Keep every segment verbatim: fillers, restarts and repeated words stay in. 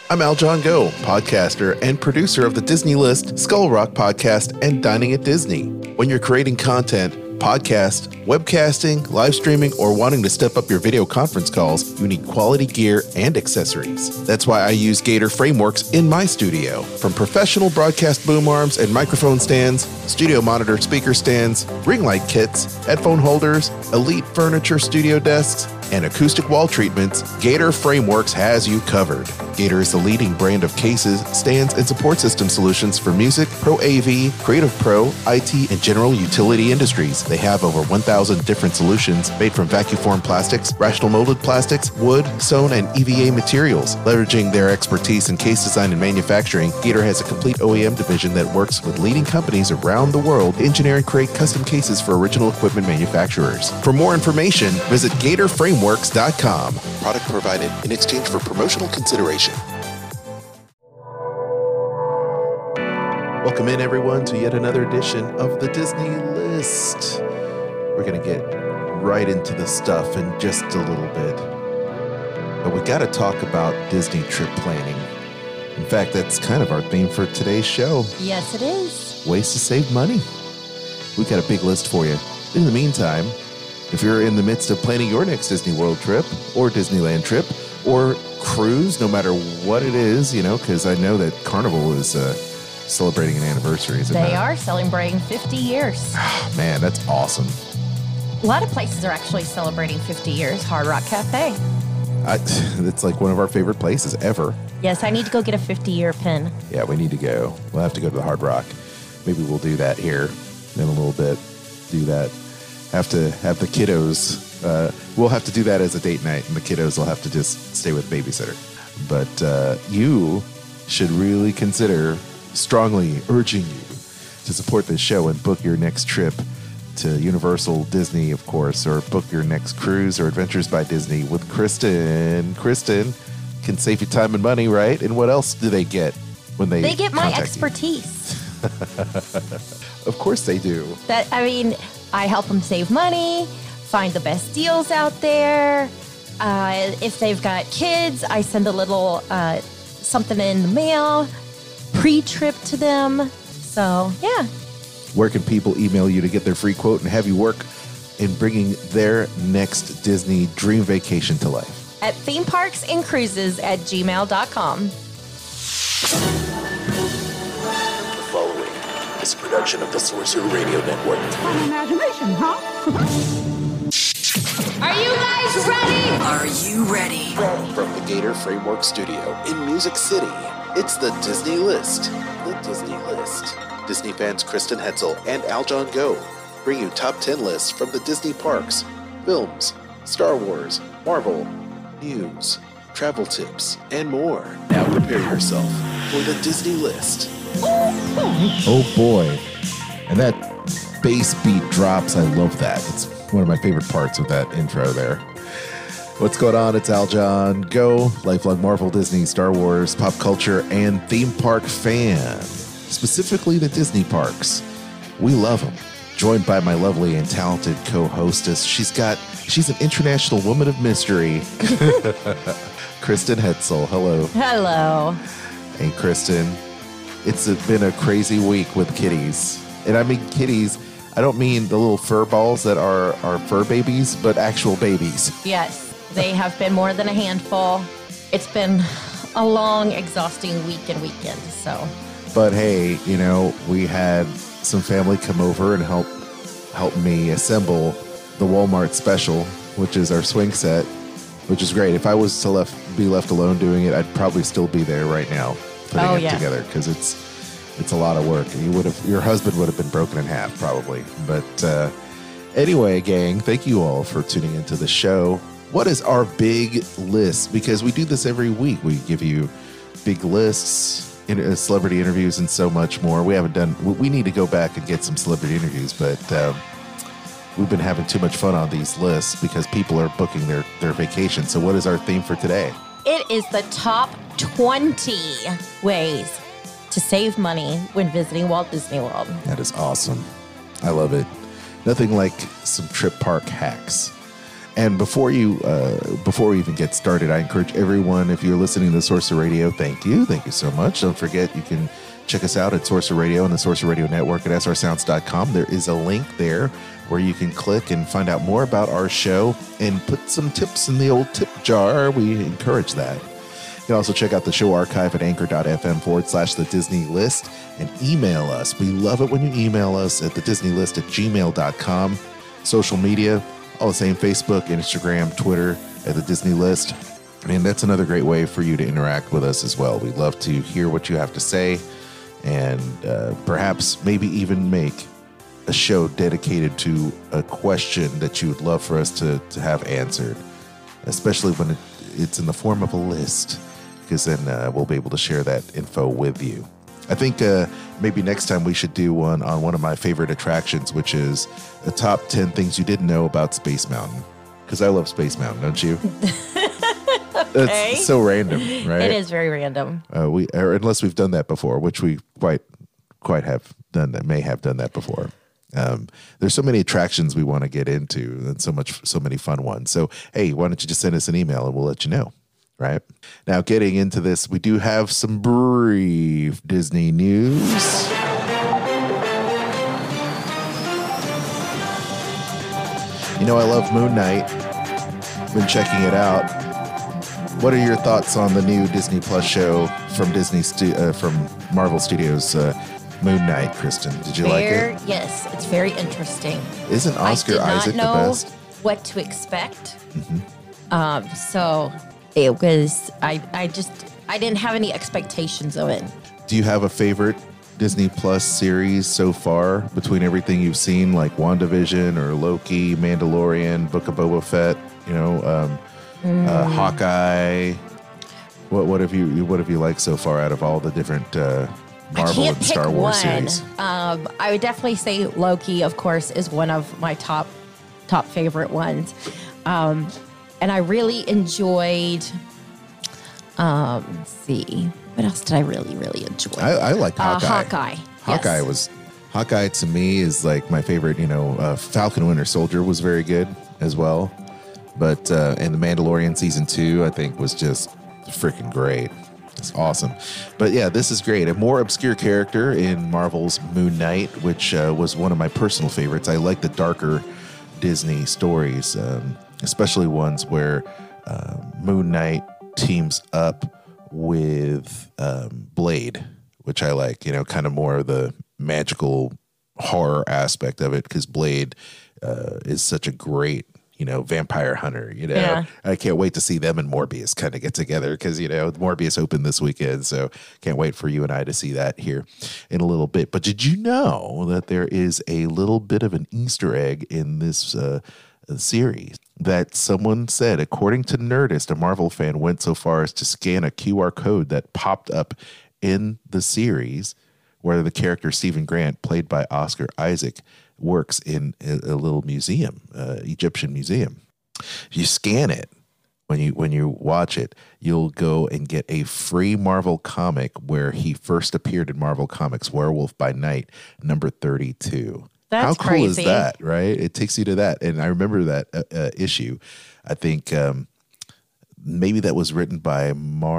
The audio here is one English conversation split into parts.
I'm Al John Go, podcaster and producer of the Disney List, Skull Rock Podcast, and Dining at Disney. When you're creating content, podcast, webcasting, live streaming, or wanting to step up your video conference calls, you need quality gear and accessories. That's why I use Gator Frameworks in my studio. From professional broadcast boom arms and microphone stands, studio monitor speaker stands, ring light kits, headphone holders, elite furniture studio desks, and acoustic wall treatments, Gator Frameworks has you covered. Gator is the leading brand of cases, stands, and support system solutions for music, Pro A V, Creative Pro, I T, and general utility industries. They have over one thousand different solutions made from vacuum-formed plastics, rational molded plastics, wood, sewn, and E V A materials. Leveraging their expertise in case design and manufacturing, Gator has a complete O E M division that works with leading companies around the world to engineer and create custom cases for original equipment manufacturers. For more information, visit gator frameworks dot com. Product provided in exchange for promotional consideration. Welcome in, everyone, to yet another edition of the Disney List. We're going to get right into the stuff in just a little bit. But we got to talk about Disney trip planning. In fact, that's kind of our theme for today's show. Yes, it is. Ways to save money. We got a big list for you. In the meantime, if you're in the midst of planning your next Disney World trip or Disneyland trip or cruise, no matter what it is, you know, because I know that Carnival is uh, celebrating an anniversary. Is it They not? are celebrating fifty years. Man, that's awesome. A lot of places are actually celebrating fifty years. Hard Rock Cafe. I, it's like one of our favorite places ever. Yes, I need to go get a fifty-year pin. Yeah, we need to go. We'll have to go to the Hard Rock. Maybe we'll do that here in a little bit. Do that. Have to have the kiddos. Uh, we'll have to do that as a date night, and the kiddos will have to just stay with babysitter. But uh, you should really consider strongly urging you to support this show and book your next trip to Universal, Disney, of course, or book your next cruise or Adventures by Disney with Kristen. Kristen can save you time and money, right? And what else do they get when they They get my contact expertise. you? Of course they do. That I mean, I help them save money, find the best deals out there. Uh, if they've got kids, I send a little uh, something in the mail, pre-trip to them. So, yeah. Where can people email you to get their free quote and have you work in bringing their next Disney dream vacation to life? At theme parks and cruises at gmail dot com. The following is a production of the Sorcerer Radio Network. Fun imagination, huh? Are you guys ready? Are you ready? From the Gator Framework Studio in Music City, it's the Disney List. The Disney List. Disney fans Kristen Hetzel and Al John Go bring you top ten lists from the Disney parks, films, Star Wars, Marvel, news, travel tips, and more. Now prepare yourself for the Disney List. Oh boy. And that bass beat drops. I love that. It's one of my favorite parts of that intro there. What's going on? It's Al John Go, lifelong Marvel, Disney, Star Wars, pop culture, and theme park fan. Specifically the Disney parks. We love them. Joined by my lovely and talented co-hostess. She's got, she's an international woman of mystery. Kristen Hetzel. Hello. Hello. Hey, Kristen. It's been a crazy week with kitties. And I mean kitties, I don't mean the little fur balls that are, are fur babies, but actual babies. Yes, they have been more than a handful. It's been a long, exhausting week and weekend, so... But hey, you know, we had some family come over and help help me assemble the Walmart special, which is our swing set, which is great. If I was to left be left alone doing it, I'd probably still be there right now putting oh, it yeah. together because it's it's a lot of work. You would have your husband would have been broken in half probably. But uh, anyway, gang, thank you all for tuning into the show. What is our big list? Because we do this every week. We give you big lists. In, uh, celebrity interviews and so much more. We haven't done, we, we need to go back and get some celebrity interviews, but um, we've been having too much fun on these lists because people are booking their, their vacation. So what is our theme for today? It is the top twenty ways to save money when visiting Walt Disney World. That is awesome. I love it. Nothing like some trip park hacks. And before you, uh, before we even get started, I encourage everyone, if you're listening to Sorcerer Radio, thank you. Thank you so much. Don't forget, you can check us out at Sorcerer Radio and the Sorcerer Radio Network at s r sounds dot com. There is a link there where you can click and find out more about our show and put some tips in the old tip jar. We encourage that. You can also check out the show archive at anchor.fm forward slash the Disney List and email us. We love it when you email us at the Disney List at gmail dot com. Social media, all the same, Facebook, Instagram, Twitter at the Disney List. And that's another great way for you to interact with us as well. We'd love to hear what you have to say and uh, perhaps maybe even make a show dedicated to a question that you would love for us to, to have answered, especially when it, it's in the form of a list, because then uh, we'll be able to share that info with you. I think uh, maybe next time we should do one on one of my favorite attractions, which is the top ten things you didn't know about Space Mountain, because I love Space Mountain, don't you? Okay. It's so random, right? It is very random. Uh, we, or unless we've done that before, which we quite, quite have done that, may have done that before. Um, there's so many attractions we want to get into, and so much, so many fun ones. So, hey, why don't you just send us an email and we'll let you know. Right now, getting into this, we do have some brief Disney news. You know, I love Moon Knight. Been checking it out. What are your thoughts on the new Disney Plus show from Disney stu- uh, from Marvel Studios, uh, Moon Knight? Kristen, did you Very, like it? Yes, it's very interesting. Isn't Oscar I Isaac did not the know best? what to expect. Mm-hmm. Um, so it was. I. I just. I didn't have any expectations of it. Do you have a favorite Disney Plus series so far between everything you've seen, like WandaVision or Loki, Mandalorian, Book of Boba Fett? You know. Um, Mm. Uh, Hawkeye. What what have you what have you liked so far out of all the different uh, Marvel and Star Wars one. series? Um, I would definitely say Loki, of course, is one of my top top favorite ones, um, and I really enjoyed. Um, let's see, what else did I really really enjoy? I, I like uh, Hawkeye. Hawkeye. Hawkeye yes. was Hawkeye to me is like my favorite. You know, uh, Falcon Winter Soldier was very good as well. But, uh, and The Mandalorian season two, I think, was just freaking great. It's awesome. But yeah, this is great. A more obscure character in Marvel's Moon Knight, which uh, was one of my personal favorites. I like the darker Disney stories, um, especially ones where uh, Moon Knight teams up with um, Blade, which I like, you know, kind of more of the magical horror aspect of it, because Blade uh, is such a great, you know, vampire hunter, you know, yeah. I can't wait to see them and Morbius kind of get together, because, you know, Morbius opened this weekend. So can't wait for you and I to see that here in a little bit. But did you know that there is a little bit of an Easter egg in this uh, series that someone said, according to Nerdist, a Marvel fan went so far as to scan a Q R code that popped up in the series where the character Stephen Grant, played by Oscar Isaac, works in a, a little museum, uh, Egyptian museum. If you scan it, when you when you watch it, you'll go and get a free Marvel comic where he first appeared in Marvel Comics, Werewolf by Night, number thirty-two. That's How cool crazy. is that, right? It takes you to that. And I remember that uh, uh, issue. I think um, maybe that was written by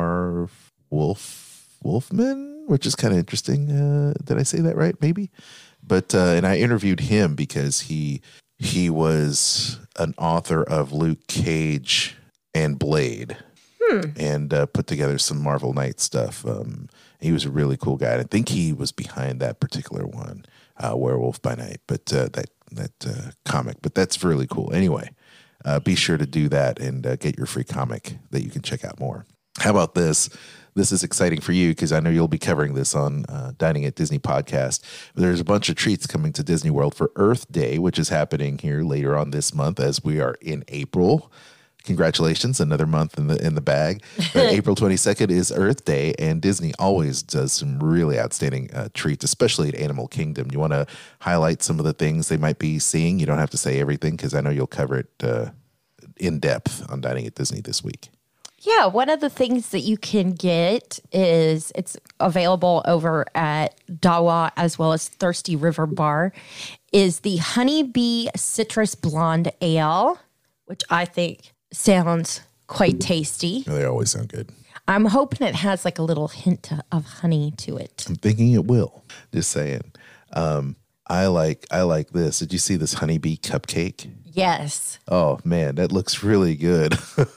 Marv Wolf Wolfman, which is kind of interesting. Uh, did I say that right? Maybe. But uh, and I interviewed him because he he was an author of Luke Cage and Blade, hmm. and uh, put together some Marvel Knight stuff. Um, he was a really cool guy. I think he was behind that particular one, uh, Werewolf by Night, but uh, that that uh, comic. But that's really cool. Anyway, uh, be sure to do that and uh, get your free comic that you can check out more. How about this? This is exciting for you because I know you'll be covering this on uh, Dining at Disney podcast. There's a bunch of treats coming to Disney World for Earth Day, which is happening here later on this month as we are in April. Congratulations, another month in the in the bag. But April twenty-second is Earth Day, and Disney always does some really outstanding uh, treats, especially at Animal Kingdom. You want to highlight some of the things they might be seeing? You don't have to say everything because I know you'll cover it uh, in depth on Dining at Disney this week. Yeah, one of the things that you can get is it's available over at Dawa as well as Thirsty River Bar is the Honeybee Citrus Blonde Ale, which I think sounds quite tasty. They always sound good. I'm hoping it has like a little hint of honey to it. I'm thinking it will. Just saying. Um, I like I like this. Did you see this honeybee cupcake? Yes. Oh, man, that looks really good.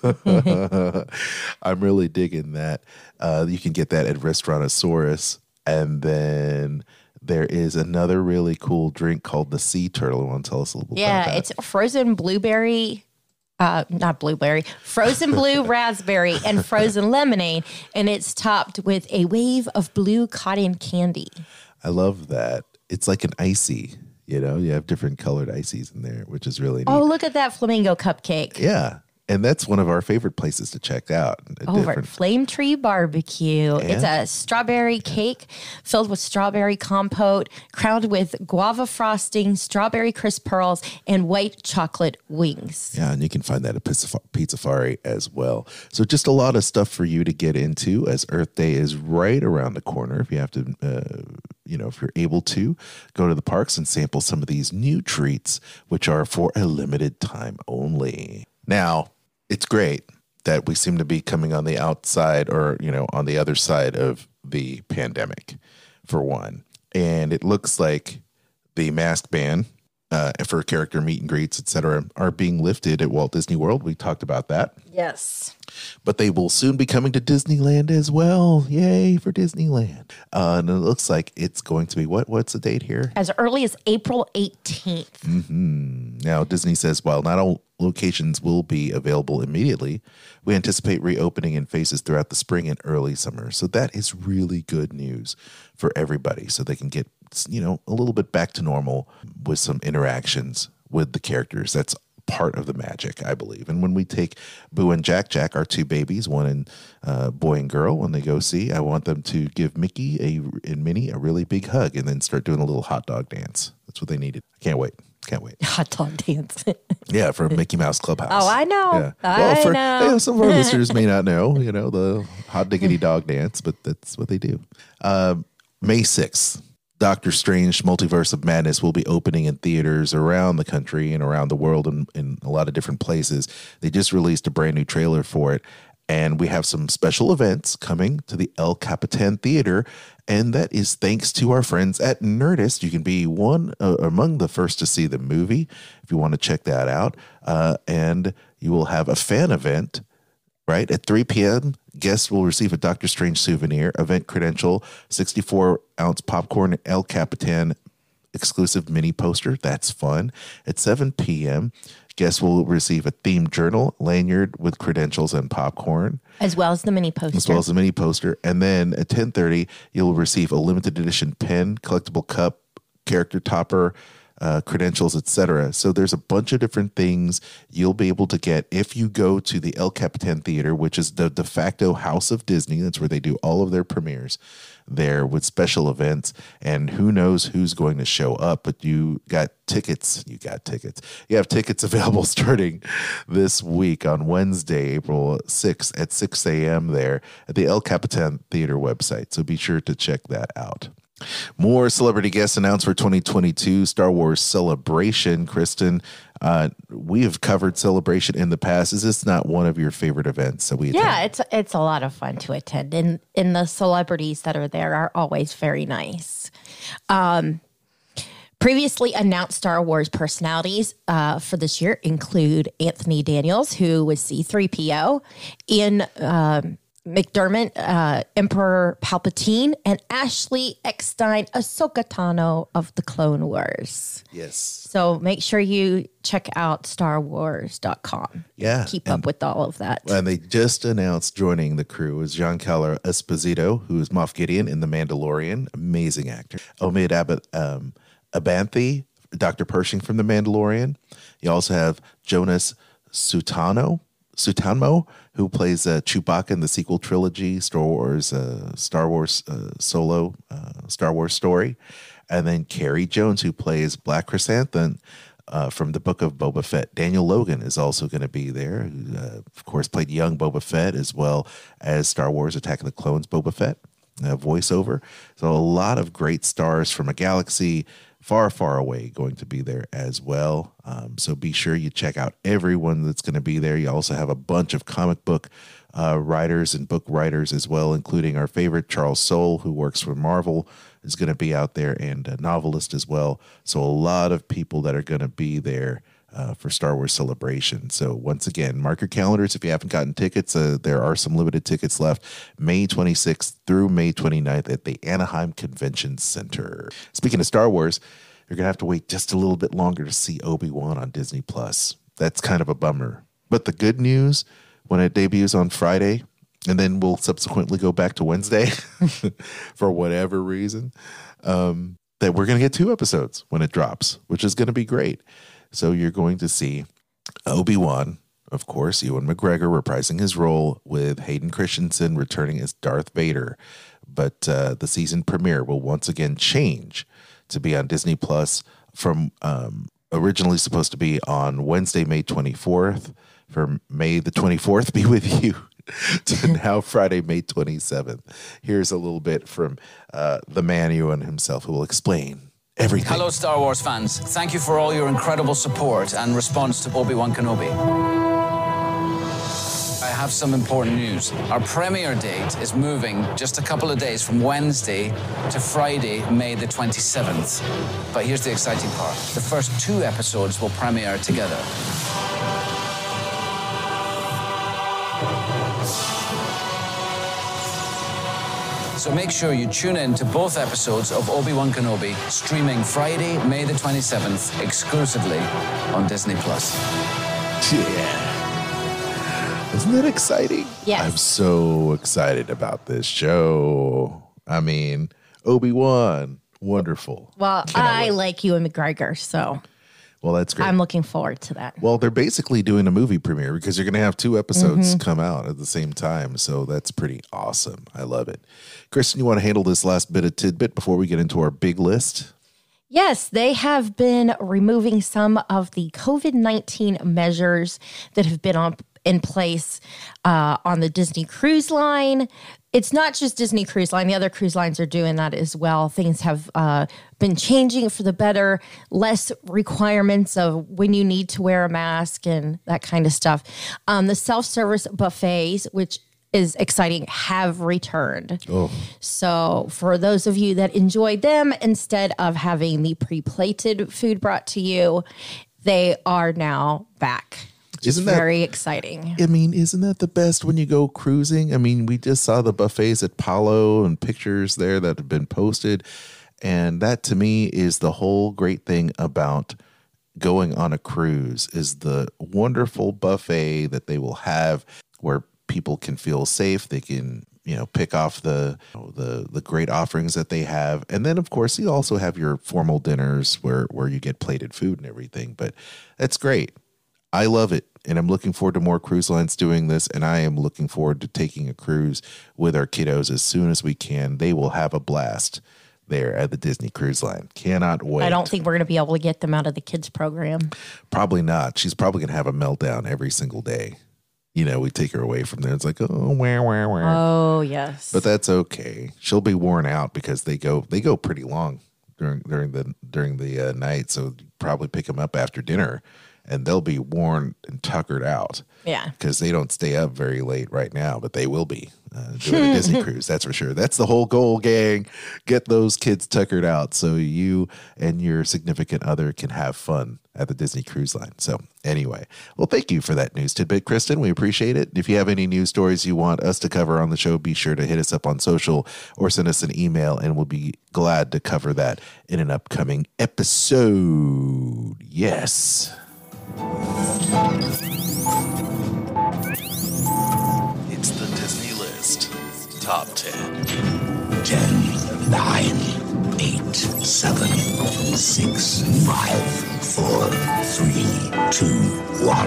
I'm really digging that. Uh, you can get that at Restaurantosaurus. And then there is another really cool drink called the Sea Turtle. Want to tell us a little bit yeah, about that? Yeah, it's frozen blueberry, uh, not blueberry, frozen blue raspberry and frozen lemonade. And it's topped with a wave of blue cotton candy. I love that. It's like an icy. You know, you have different colored ices in there, which is really neat. Oh, look at that flamingo cupcake. Yeah. And that's one of our favorite places to check out. Over different... at Flame Tree Barbecue. Yeah. It's a strawberry cake filled with strawberry compote, crowned with guava frosting, strawberry crisp pearls, and white chocolate wings. Yeah, and you can find that at Pizzafari as well. So just a lot of stuff for you to get into as Earth Day is right around the corner. If you have to, uh, you know, if you're able to, go to the parks and sample some of these new treats, which are for a limited time only. Now, it's great that we seem to be coming on the outside or, you know, on the other side of the pandemic, for one. And it looks like the mask ban uh, for character meet and greets, et cetera, are being lifted at Walt Disney World. We talked about that. Yes. But they will soon be coming to Disneyland as well. Yay for Disneyland. Uh, and it looks like it's going to be, what? What's the date here? As early as April eighteenth. Mm-hmm. Now, Disney says, while not all locations will be available immediately, we anticipate reopening in phases throughout the spring and early summer. So that is really good news for everybody. So they can get, you know, a little bit back to normal with some interactions with the characters. That's part of the magic, I believe. And when we take Boo and Jack Jack, our two babies, one and uh, boy and girl, when they go see, I want them to give Mickey a, and Minnie a really big hug and then start doing a little hot dog dance. That's what they needed. I can't wait. Can't wait. Hot dog dance. Yeah, from Mickey Mouse Clubhouse. Oh, I know. Yeah. I well, for, know. You know, some of our listeners may not know, you know, the hot diggity dog dance, but that's what they do. Um, May sixth. Doctor Strange Multiverse of Madness will be opening in theaters around the country and around the world and in a lot of different places. They just released a brand new trailer for it. And we have some special events coming to the El Capitan Theater. And that is thanks to our friends at Nerdist. You can be one uh, among the first to see the movie if you want to check that out. Uh, and you will have a fan event, right? At three p.m., guests will receive a Doctor Strange souvenir, event credential, sixty-four ounce popcorn, El Capitan exclusive mini poster. That's fun. At seven p.m., guests will receive a themed journal, lanyard with credentials and popcorn. As well as the mini poster. As well as the mini poster. And then at ten thirty, you'll receive a limited edition pen, collectible cup, character topper, Uh, credentials, et cetera. So there's a bunch of different things you'll be able to get if you go to the El Capitan Theater, which is the de facto house of Disney. That's where they do all of their premieres there with special events. And who knows who's going to show up, but you got tickets. You got tickets. You have tickets available starting this week on Wednesday, April sixth at six a.m. there at the El Capitan Theater website. So be sure to check that out. More celebrity guests announced for twenty twenty-two Star Wars Celebration. Kristen, uh, we have covered Celebration in the past. Is this not one of your favorite events that we attend? Yeah, it's it's a lot of fun to attend, and and the celebrities that are there are always very nice. Um, previously announced Star Wars personalities uh, for this year include Anthony Daniels, who was C three P O, Ian um, McDermott, uh, Emperor Palpatine, and Ashley Eckstein, Ahsoka Tano of the Clone Wars. Yes. So make sure you check out star wars dot com. Yeah. Keep and, up with all of that. And they just announced joining the crew is Giancarlo Esposito, who is Moff Gideon in The Mandalorian. Amazing actor. Omid Ab- um, Abanthy, Doctor Pershing from The Mandalorian. You also have Jonas Sutanmo. Sutanmo, who plays uh, Chewbacca in the sequel trilogy, Star Wars, uh, Star Wars uh, Solo, uh, Star Wars story, and then Carrie Jones, who plays Black Chrysanthemum uh, from the Book of Boba Fett. Daniel Logan is also going to be there, who, uh, of course, played young Boba Fett as well as Star Wars Attack of the Clones Boba Fett uh, voiceover. So a lot of great stars from a galaxy far, far away going to be there as well. Um, so be sure you check out everyone that's going to be there. You also have a bunch of comic book uh, writers and book writers as well, including our favorite Charles Soule, who works for Marvel, is going to be out there, and a novelist as well. So a lot of people that are going to be there uh, for Star Wars Celebration. So once again, mark your calendars if you haven't gotten tickets. Uh, there are some limited tickets left, May twenty-sixth through May twenty-ninth at the Anaheim Convention Center. Speaking of Star Wars, you're going to have to wait just a little bit longer to see Obi-Wan on Disney Plus. That's kind of a bummer. But the good news, when it debuts on Friday, and then we'll subsequently go back to Wednesday for whatever reason, um, that we're going to get two episodes when it drops, which is going to be great. So you're going to see Obi-Wan, of course, Ewan McGregor reprising his role, with Hayden Christensen returning as Darth Vader. But uh, the season premiere will once again change to be on Disney Plus from um, originally supposed to be on Wednesday, May twenty-fourth. For May the twenty-fourth be with you, to now Friday, May twenty-seventh. Here's a little bit from uh, the man Ewan himself, who will explain everything. Hello, Star Wars fans. Thank you for all your incredible support and response to Obi-Wan Kenobi. I have some important news. Our premiere date is moving just a couple of days from Wednesday to Friday, May the twenty-seventh. But here's the exciting part. The first two episodes will premiere together. So make sure you tune in to both episodes of Obi-Wan Kenobi, streaming Friday, May the twenty-seventh, exclusively on Disney Plus. Yeah. Isn't that exciting? Yes. I'm so excited about this show. I mean, Obi-Wan, wonderful. Well, Cannot I wait. like Ewan McGregor, so Well, that's great. I'm looking forward to that. Well, they're basically doing a movie premiere because you're going to have two episodes Mm-hmm. come out at the same time. So that's pretty awesome. I love it. Kristen, you want to handle this last bit of tidbit before we get into our big list? Yes, they have been removing some of the COVID nineteen measures that have been on in place uh, on the Disney Cruise Line. It's not just Disney Cruise Line. The other cruise lines are doing that as well. Things have uh, been changing for the better, less requirements of when you need to wear a mask and that kind of stuff. Um, the self-service buffets, which is exciting, have returned. Oh. So for those of you that enjoyed them, instead of having the pre-plated food brought to you, they are now back. Isn't that very exciting? I mean, isn't that the best when you go cruising? I mean, we just saw the buffets at Palo and pictures there that have been posted. And that to me is the whole great thing about going on a cruise, is the wonderful buffet that they will have where people can feel safe. They can, you know, pick off the, you know, the, the great offerings that they have. And then of course you also have your formal dinners where, where you get plated food and everything, but that's great. I love it. And I'm looking forward to more cruise lines doing this. And I am looking forward to taking a cruise with our kiddos as soon as we can. They will have a blast there at the Disney Cruise Line. Cannot wait. I don't think we're going to be able to get them out of the kids program. Probably not. She's probably going to have a meltdown every single day. You know, we take her away from there. It's like, oh, where, where, where. Oh, yes. But that's okay. She'll be worn out because they go they go pretty long during during the during the uh, night. So probably pick them up after dinner, and they'll be worn and tuckered out. Yeah. Because they don't stay up very late right now, but they will be uh, doing a Disney cruise. That's for sure. That's the whole goal, gang. Get those kids tuckered out so you and your significant other can have fun at the Disney Cruise Line. So anyway, well, thank you for that news tidbit, Kristen. We appreciate it. If you have any news stories you want us to cover on the show, be sure to hit us up on social or send us an email, and we'll be glad to cover that in an upcoming episode. Yes. It's the Disney List Top ten. ten, nine, eight, seven, six, five, four, three, two, one.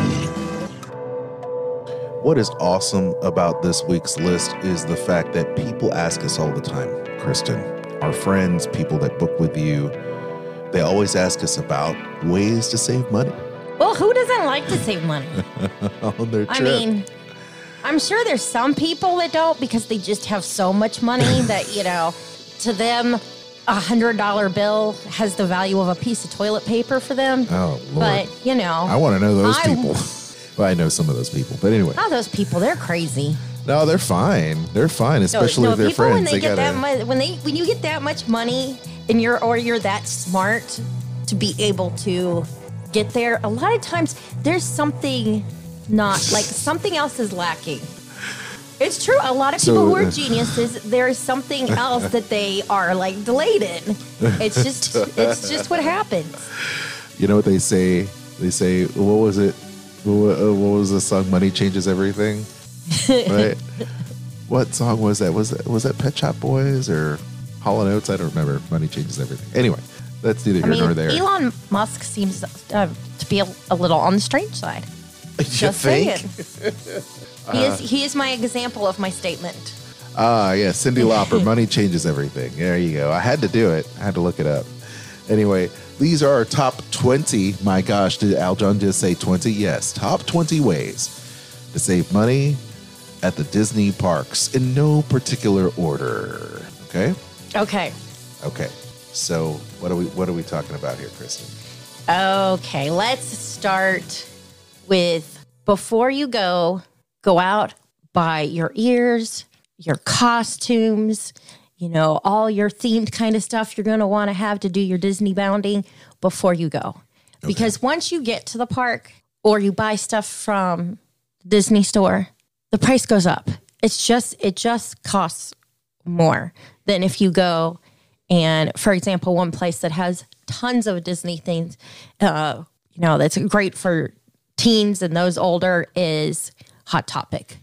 What is awesome about this week's list is the fact that people ask us all the time, Kristen, our friends, people that book with you, they always ask us about ways to save money Well, who doesn't like to save money? on their trip. I mean, I'm sure there's some people that don't because they just have so much money that, you know, to them, a hundred dollar bill has the value of a piece of toilet paper for them. Oh, Lord. But, you know. I want to know those I, people. Well, I know some of those people, but anyway. Oh, those people, they're crazy. No, they're fine. They're fine, especially no, no, if they're people, friends. When they, they get gotta... that much, when they when you get that much money and you're or you're that smart to be able to get there, a lot of times there's something not like something else is lacking. It's true. A lot of people So, who are uh, geniuses, there's something else that they are like delayed in. It's just it's just what happens. You know what they say? They say, what was it? What, uh, what was the song? Money changes everything, right? What song was that? Was that was that Pet Shop Boys or Hall and Oates? I don't remember. Money changes everything. Anyway, that's neither I here mean, nor there. Elon Musk seems uh, to be a, a little on the strange side. You Just think? saying. He is he is my example of my statement. Ah, yeah, Cyndi Lauper. Money changes everything. There you go. I had to do it. I had to look it up. Anyway, these are our top twenty. My gosh, did Al John just say twenty? Yes, top twenty ways to save money at the Disney parks in no particular order. Okay. Okay. Okay. So what are we what are we talking about here, Kristen? Okay, let's start with before you go, go out, buy your ears, your costumes, you know, all your themed kind of stuff you're going to want to have to do your Disney bounding before you go. Okay. Because once you get to the park or you buy stuff from Disney store, the price goes up. It's just, it just costs more than if you go and, for example, one place that has tons of Disney things, uh, you know, that's great for teens and those older is Hot Topic.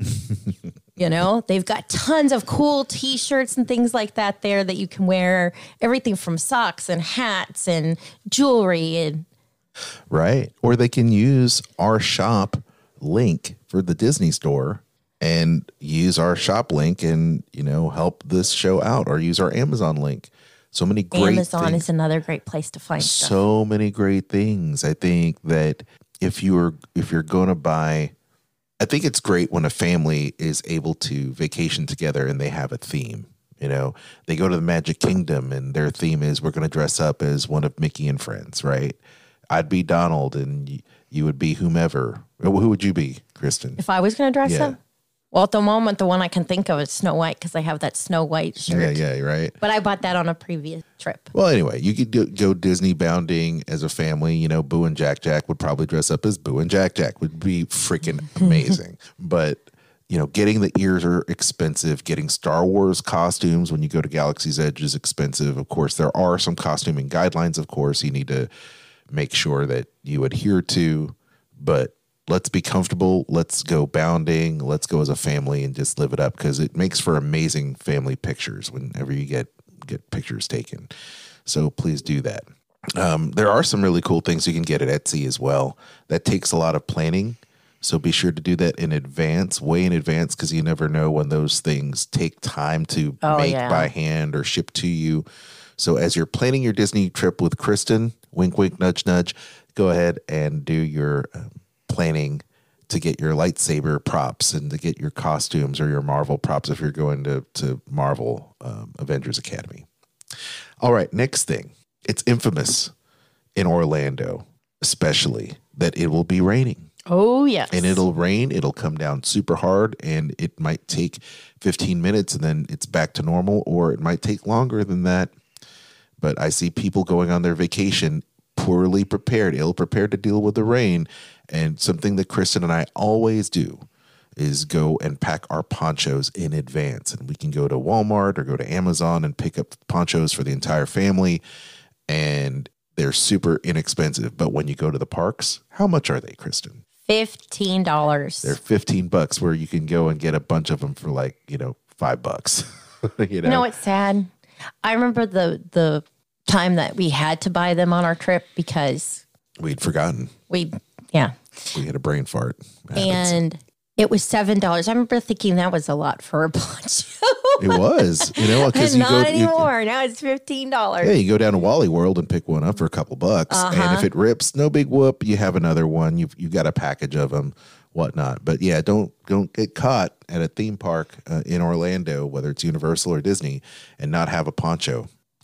You know, they've got tons of cool T-shirts and things like that there that you can wear. Everything from socks and hats and jewelry and right. Or they can use our shop link for the Disney store and use our shop link and, you know, help this show out, or use our Amazon link. So many great Amazon things. is another great place to find stuff. So many great things. I think that if you're if you're going to buy, I think it's great when a family is able to vacation together and they have a theme. You know, they go to the Magic Kingdom and their theme is we're going to dress up as one of Mickey and Friends, right? I'd be Donald and you, you would be whomever. Who would you be, Kristen? If I was going to dress Yeah. up? Well, at the moment, the one I can think of is Snow White because I have that Snow White shirt. Yeah, yeah, right. But I bought that on a previous trip. Well, anyway, you could do, go Disney bounding as a family. You know, Boo and Jack Jack would probably dress up as Boo and Jack Jack. Would be freaking amazing. But, you know, getting the ears are expensive. Getting Star Wars costumes when you go to Galaxy's Edge is expensive. Of course, there are some costuming guidelines, of course, you need to make sure that you adhere to. But let's be comfortable. Let's go bounding. Let's go as a family and just live it up, because it makes for amazing family pictures whenever you get get pictures taken. So please do that. Um, there are some really cool things you can get at Etsy as well. That takes a lot of planning. So be sure to do that in advance, way in advance, because you never know when those things take time to Oh, make yeah. by hand or ship to you. So as you're planning your Disney trip with Kristen, wink, wink, nudge, nudge, go ahead and do your um, planning to get your lightsaber props and to get your costumes or your Marvel props if you're going to, to Marvel um, Avengers Academy. All right, next thing. It's infamous in Orlando, especially, that it will be raining. Oh, yes. And it'll rain, it'll come down super hard, and it might take fifteen minutes and then it's back to normal, or it might take longer than that. But I see people going on their vacation poorly prepared, ill prepared to deal with the rain. And something that Kristen and I always do is go and pack our ponchos in advance. And we can go to Walmart or go to Amazon and pick up ponchos for the entire family. And they're super inexpensive. But when you go to the parks, how much are they, Kristen? fifteen dollars. They're fifteen bucks, where you can go and get a bunch of them for like, you know, five bucks. you know? You know, it's sad. I remember the the time that we had to buy them on our trip because We'd forgotten. we, yeah. We had a brain fart. It happens. And it was seven dollars. I remember thinking that was a lot for a poncho. It was, you know, because And you not go you- anymore. Now it's fifteen dollars. Yeah, you go down to Wally World and pick one up for a couple bucks. Uh-huh. And if it rips, no big whoop. You have another one. You've, you've got a package of them, whatnot. But yeah, don't don't get caught at a theme park uh, in Orlando, whether it's Universal or Disney, and not have a poncho.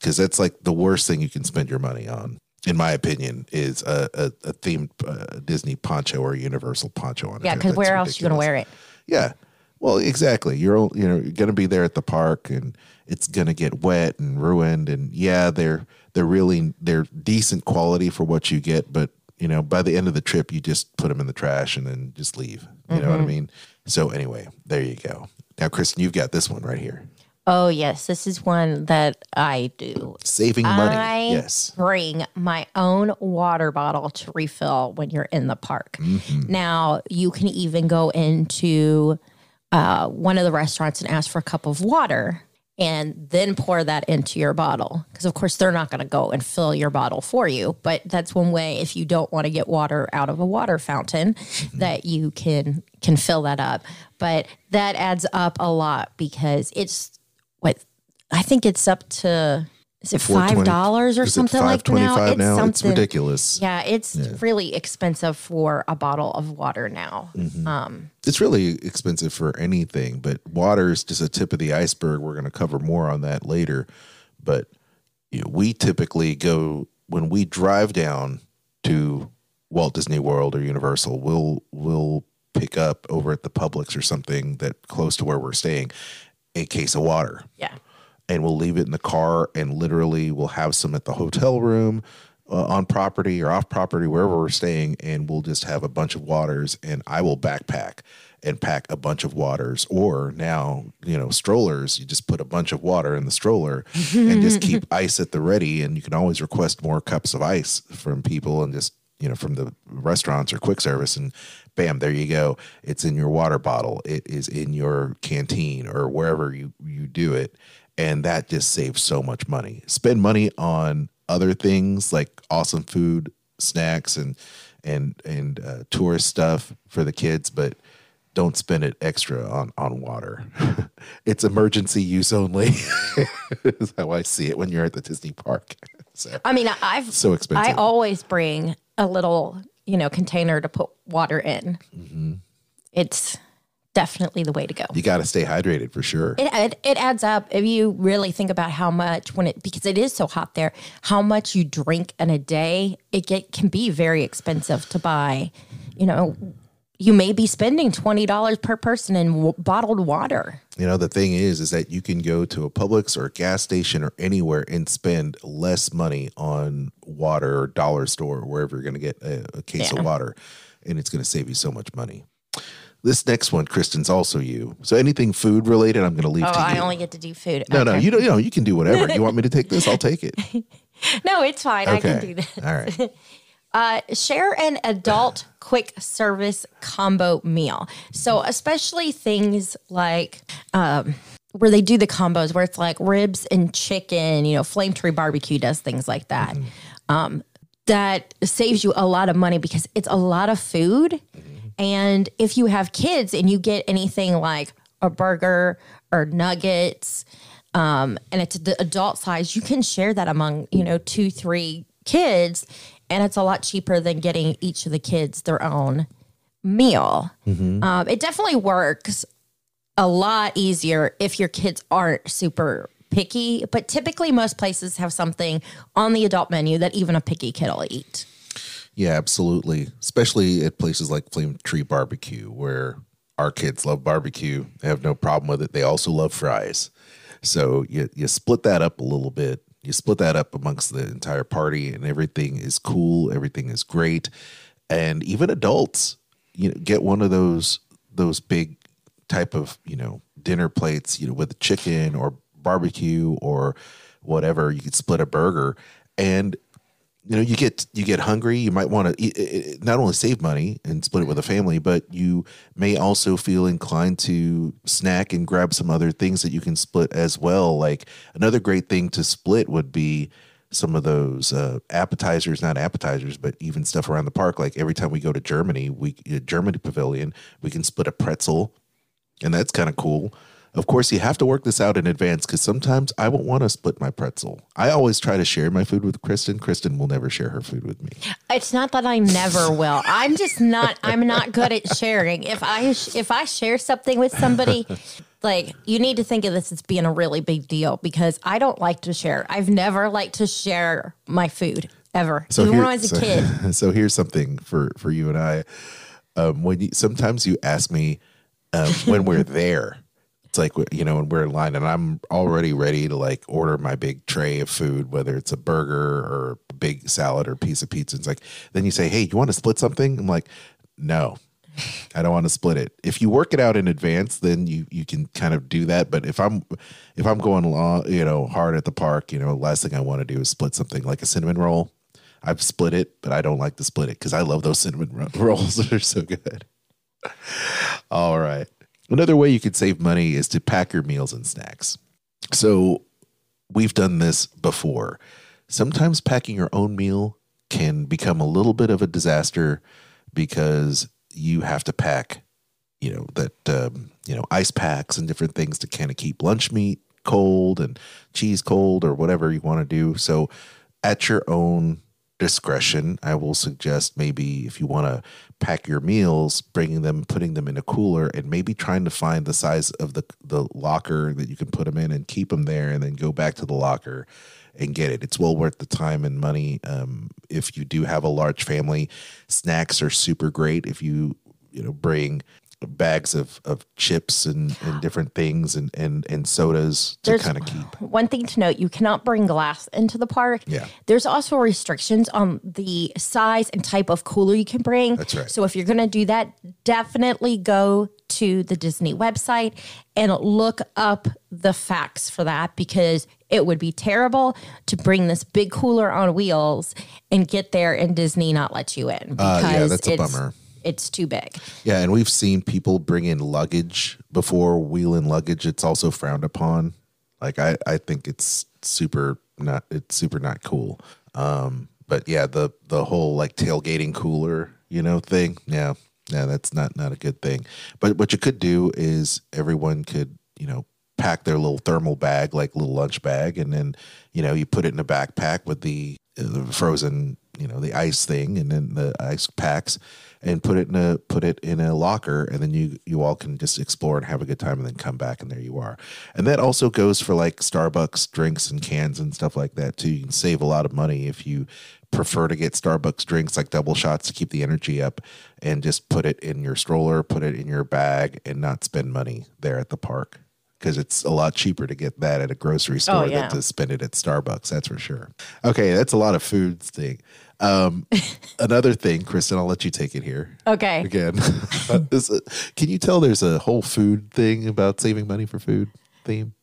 because that's like the worst thing you can spend your money on, in my opinion, is a, a, a themed uh, Disney poncho or Universal poncho on a Yeah, trip. because That's where else are you going to wear it? Yeah. Well, exactly. You're all- you know you're going to be there at the park, and it's going to get wet and ruined. And yeah, they're they're really they're decent quality for what you get, but you know by the end of the trip, you just put them in the trash and then just leave. You mm-hmm. know what I mean? So anyway, there you go. Now, Kristen, you've got this one right here. Oh yes, this is one that I do. Saving money. I yes. bring my own water bottle to refill when you're in the park. Mm-hmm. Now you can even go into Uh, one of the restaurants and ask for a cup of water and then pour that into your bottle. Because, of course, they're not going to go and fill your bottle for you. But that's one way, if you don't want to get water out of a water fountain, mm-hmm. that you can can fill that up. But that adds up a lot because it's, what, I think it's up to... Is it five dollars or is something it like now? It's now? Something, it's ridiculous. Yeah, it's yeah. really expensive for a bottle of water now. Mm-hmm. Um, it's really expensive for anything, but water is just a tip of the iceberg. We're going to cover more on that later. But you know, we typically go, when we drive down to Walt Disney World or Universal, we'll we'll pick up over at the Publix or something that close to where we're staying a case of water. Yeah. And we'll leave it in the car, and literally we'll have some at the hotel room, uh, on property or off property, wherever we're staying, and we'll just have a bunch of waters, and I will backpack and pack a bunch of waters. Or now, you know, strollers, you just put a bunch of water in the stroller and just keep ice at the ready, and you can always request more cups of ice from people and just, you know, from the restaurants or quick service, and bam, there you go. It's in your water bottle. It is in your canteen or wherever you, you do it. And that just saves so much money. Spend money on other things like awesome food, snacks, and and and uh, tourist stuff for the kids, but don't spend it extra on, on water. It's emergency use only. Is how I see it when you're at the Disney park. So, I mean, I've so expensive. I always bring a little, you know, container to put water in. Mm-hmm. It's definitely the way to go. You got to stay hydrated for sure. It, it it adds up if you really think about how much when it because it is so hot there. How much you drink in a day, it get, can be very expensive to buy. You know, you may be spending twenty dollars per person in w- bottled water. You know, the thing is, is that you can go to a Publix or a gas station or anywhere and spend less money on water or dollar store or wherever you're going to get a, a case yeah. of water, and it's going to save you so much money. This next one, Kristen's also you. So anything food related, I'm going to leave oh, to you. I only get to do food. No, okay. no, you don't. You know, you can do whatever. You want me to take this? I'll take it. No, it's fine. Okay. I can do this. All right. Uh, share an adult quick service combo meal. So especially things like um, where they do the combos where it's like ribs and chicken, you know, Flame Tree Barbecue does things like that. Mm-hmm. Um, that saves you a lot of money because it's a lot of food. Mm-hmm. And if you have kids and you get anything like a burger or nuggets, um, and it's the adult size, you can share that among, you know, two, three kids. And it's a lot cheaper than getting each of the kids their own meal. Mm-hmm. Um, it definitely works a lot easier if your kids aren't super picky. But typically most places have something on the adult menu that even a picky kid will eat. Yeah, absolutely. Especially at places like Flame Tree Barbecue, where our kids love barbecue. They have no problem with it. They also love fries. So you, you split that up a little bit. You split that up amongst the entire party, and everything is cool. Everything is great. And even adults, you know, get one of those those big type of, you know, dinner plates, you know, with chicken or barbecue or whatever. You could split a burger, and you know, you get you get hungry. You might want to not only save money and split it with a family, but you may also feel inclined to snack and grab some other things that you can split as well. Like another great thing to split would be some of those uh, appetizers, not appetizers, but even stuff around the park. Like every time we go to Germany, we Germany Pavilion, we can split a pretzel, and that's kind of cool. Of course, you have to work this out in advance because sometimes I won't want to split my pretzel. I always try to share my food with Kristen. Kristen will never share her food with me. It's not that I never will. I'm just not. I'm not good at sharing. If I if I share something with somebody, like, you need to think of this as being a really big deal because I don't like to share. I've never liked to share my food ever, So even here- when I was a so, kid. So here's something for, for you and I. Um, when you, sometimes you ask me um, when we're there, it's like, you know, when we're in line and I'm already ready to like order my big tray of food, whether it's a burger or a big salad or piece of pizza. It's like, then you say, hey, you want to split something? I'm like, no, I don't want to split it. If you work it out in advance, then you, you can kind of do that. But if I'm, if I'm going long, you know, hard at the park, you know, last thing I want to do is split something like a cinnamon roll. I've split it, but I don't like to split it because I love those cinnamon ro- rolls. They're so good. All right. Another way you could save money is to pack your meals and snacks. So we've done this before. Sometimes packing your own meal can become a little bit of a disaster because you have to pack, you know, that, um, you know, ice packs and different things to kind of keep lunch meat cold and cheese cold or whatever you want to do. So at your own discretion, I will suggest maybe if you want to pack your meals, bringing them, putting them in a cooler, and maybe trying to find the size of the the locker that you can put them in and keep them there, and then go back to the locker and get it. It's well worth the time and money. Um, if you do have a large family, snacks are super great. If you you know bring bags of, of chips and, and different things and, and, and sodas to kind of keep. One thing to note, you cannot bring glass into the park. Yeah. There's also restrictions on the size and type of cooler you can bring. That's right. So if you're going to do that, definitely go to the Disney website and look up the facts for that because it would be terrible to bring this big cooler on wheels and get there and Disney not let you in. Because Uh, yeah, that's a it's, bummer. It's too big. Yeah, and we've seen people bring in luggage before, wheel in luggage. It's also frowned upon. Like I, I think it's super not it's super not cool. Um, but yeah, the the whole like tailgating cooler, you know, thing. Yeah, yeah, that's not not a good thing. But what you could do is everyone could, you know, pack their little thermal bag, like little lunch bag, and then, you know, you put it in a backpack with the, uh, the frozen, you know, the ice thing, and then the ice packs, and put it in a put it in a locker, and then you you all can just explore and have a good time, and then come back, and there you are. And that also goes for like Starbucks drinks and cans and stuff like that too. You can save a lot of money if you prefer to get Starbucks drinks like double shots to keep the energy up, and just put it in your stroller, put it in your bag, and not spend money there at the park. Because it's a lot cheaper to get that at a grocery store Oh, yeah. than to spend it at Starbucks. That's for sure. Okay, that's a lot of food thing. Um, another thing, Kristen, I'll let you take it here. Okay. Again, is it, can you tell there's a whole food thing about saving money for food theme?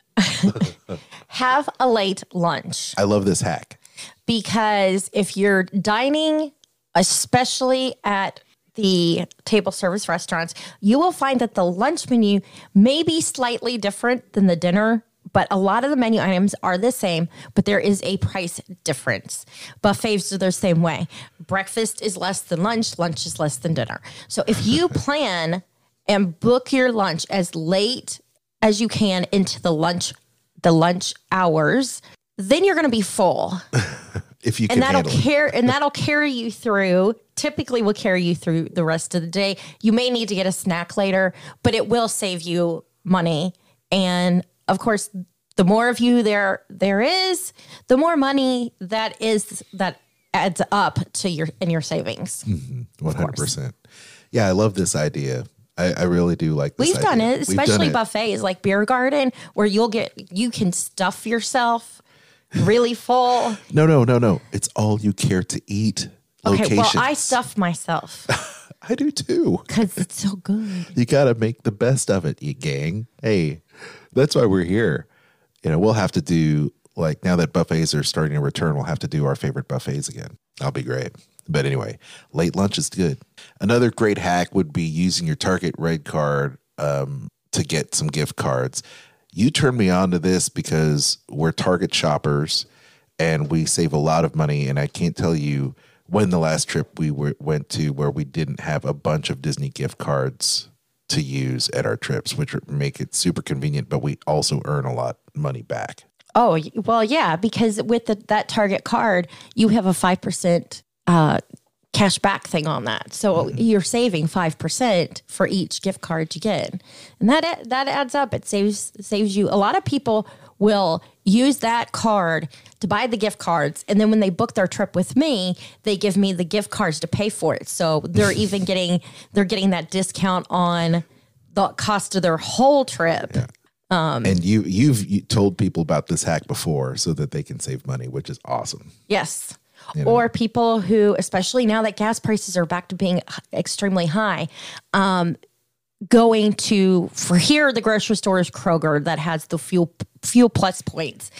Have a late lunch. I love this hack. Because if you're dining, especially at the table service restaurants, you will find that the lunch menu may be slightly different than the dinner, but a lot of the menu items are the same, but there is a price difference. Buffets are the same way. Breakfast is less than lunch, lunch is less than dinner. So if you plan and book your lunch as late as you can into the lunch the lunch hours, then you're going to be full. If you can and that'll handle it. carry and that'll carry you through. Typically, will carry you through the rest of the day. You may need to get a snack later, but it will save you money. And of course, the more of you there there is, the more money that is that adds up to your in your savings. One hundred percent. Yeah, I love this idea. I, I really do like this. We've idea. done it, We've done especially it. buffets like Beer Garden, where you'll get you can stuff yourself really full. No, no, no, no. It's all you care to eat. Okay, Locations. well, I stuff myself I do too. because it's so good. You got to make the best of it, you gang. Hey, that's why we're here. You know, we'll have to do, like, now that buffets are starting to return, we'll have to do our favorite buffets again. That'll be great. But anyway, late lunch is good. Another great hack would be using your Target Red Card um, to get some gift cards. You turned me on to this because we're Target shoppers and we save a lot of money. And I can't tell you when the last trip we were, went to where we didn't have a bunch of Disney gift cards to use at our trips, which make it super convenient, but we also earn a lot of money back. Oh, y- well, yeah, because with the, that Target card, you have a five percent uh, cash back thing on that. So mm-hmm. you're saving five percent for each gift card you get. And that that adds up. It saves saves you. A lot of people will use that card to buy the gift cards. And then when they book their trip with me, they give me the gift cards to pay for it. So they're even getting, they're getting that discount on the cost of their whole trip. Yeah. Um, and you, you've you told people about this hack before so that they can save money, which is awesome. Yes. You know? Or people who, especially now that gas prices are back to being extremely high, um, going to, for here, the grocery store is Kroger that has the fuel fuel plus points,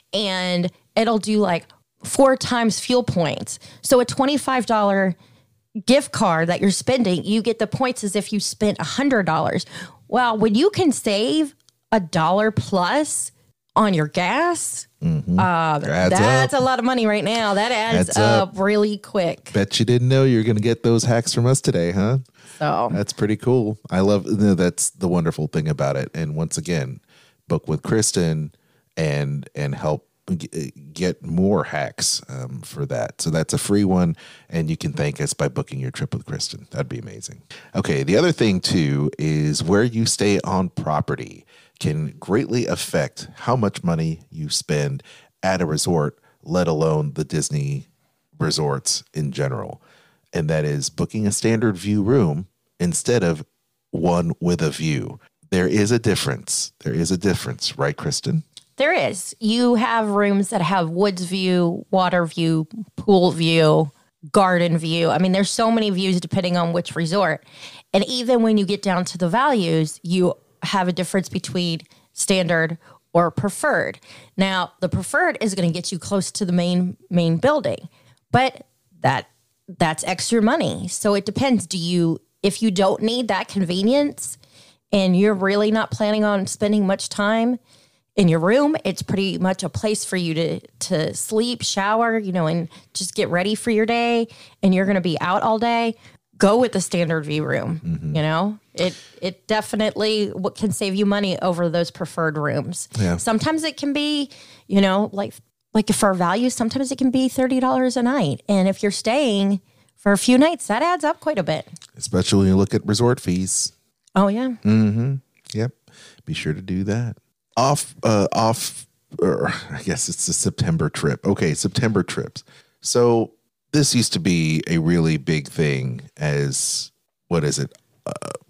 and it'll do like four times fuel points. So a twenty-five dollars gift card that you're spending, you get the points as if you spent one hundred dollars. Well, when you can save a dollar plus on your gas, mm-hmm. uh, that's up. a lot of money right now. That adds, adds up. up really quick. Bet you didn't know you were going to get those hacks from us today, huh? So that's pretty cool. I love, you know, that's the wonderful thing about it. And once again, book with Kristen and and help g- get more hacks um, for that. So that's a free one, and you can thank us by booking your trip with Kristen. That'd be amazing. Okay, the other thing too is where you stay on property can greatly affect how much money you spend at a resort, let alone the Disney resorts in general. And that is booking a standard view room instead of one with a view. There is a difference. There is a difference, right, Kristen? There is. You have rooms that have woods view, water view, pool view, garden view. I mean, there's so many views depending on which resort. And even when you get down to the values, you have a difference between standard or preferred. Now, the preferred is going to get you close to the main main building, but that that's extra money. So it depends. Do you, if you don't need that convenience and you're really not planning on spending much time in your room, it's pretty much a place for you to to sleep, shower, you know, and just get ready for your day, and you're going to be out all day, go with the standard view room. Mm-hmm. You know, it it definitely what can save you money over those preferred rooms. Yeah. Sometimes it can be, you know, like like for value, sometimes it can be thirty dollars a night. And if you're staying for a few nights, that adds up quite a bit. Especially when you look at resort fees. Oh, yeah. Mm-hmm. Yep. Be sure to do that. Off, uh, off, or I guess it's the September trip. Okay, September trips. So this used to be a really big thing as, what is it? Uh,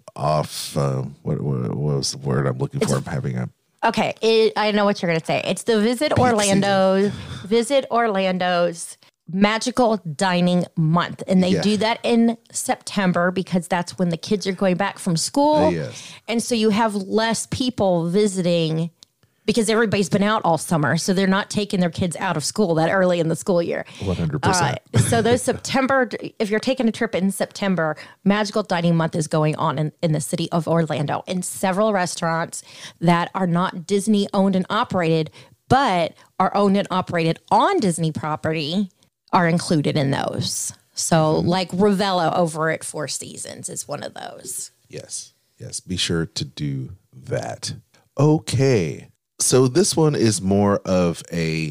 off, uh, what, what, what was the word I'm looking for? I'm having a... Okay, it, I know what you're going to say. It's the Visit Orlando, Visit Orlando's Magical Dining Month. And they yeah. do that in September because that's when the kids are going back from school. Uh, yes. And so you have less people visiting because everybody's been out all summer. So they're not taking their kids out of school that early in the school year. one hundred percent. Uh, so those September, if you're taking a trip in September, Magical Dining Month is going on in, in the city of Orlando. And several restaurants that are not Disney owned and operated, but are owned and operated on Disney property are included in those. So mm-hmm. like Ravella over at Four Seasons is one of those. Yes. Yes. Be sure to do that. Okay. So this one is more of a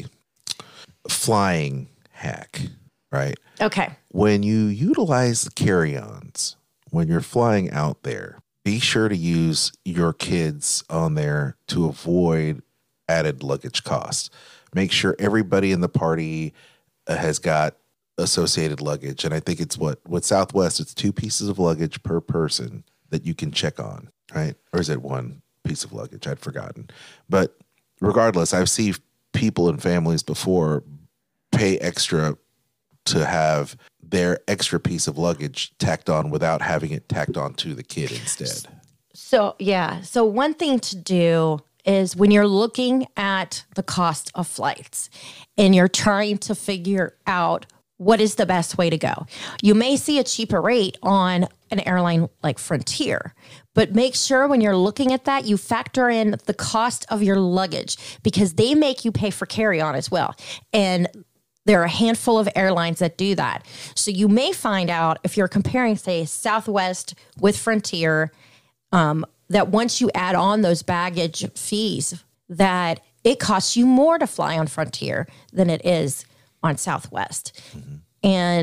flying hack, right? Okay. When you utilize carry-ons, when you're flying out there, be sure to use your kids on there to avoid added luggage costs. Make sure everybody in the party has got associated luggage. And I think it's what, with Southwest, it's two pieces of luggage per person that you can check on, right? Or is it one piece of luggage? I'd forgotten. But regardless, I've seen people and families before pay extra to have their extra piece of luggage tacked on without having it tacked on to the kid instead. So, yeah. So one thing to do is when you're looking at the cost of flights and you're trying to figure out what is the best way to go, you may see a cheaper rate on an airline like Frontier, but make sure when you're looking at that, you factor in the cost of your luggage because they make you pay for carry-on as well. And there are a handful of airlines that do that. So you may find out if you're comparing, say, Southwest with Frontier, um, that once you add on those baggage fees, that it costs you more to fly on Frontier than it is on Southwest. Mm-hmm. And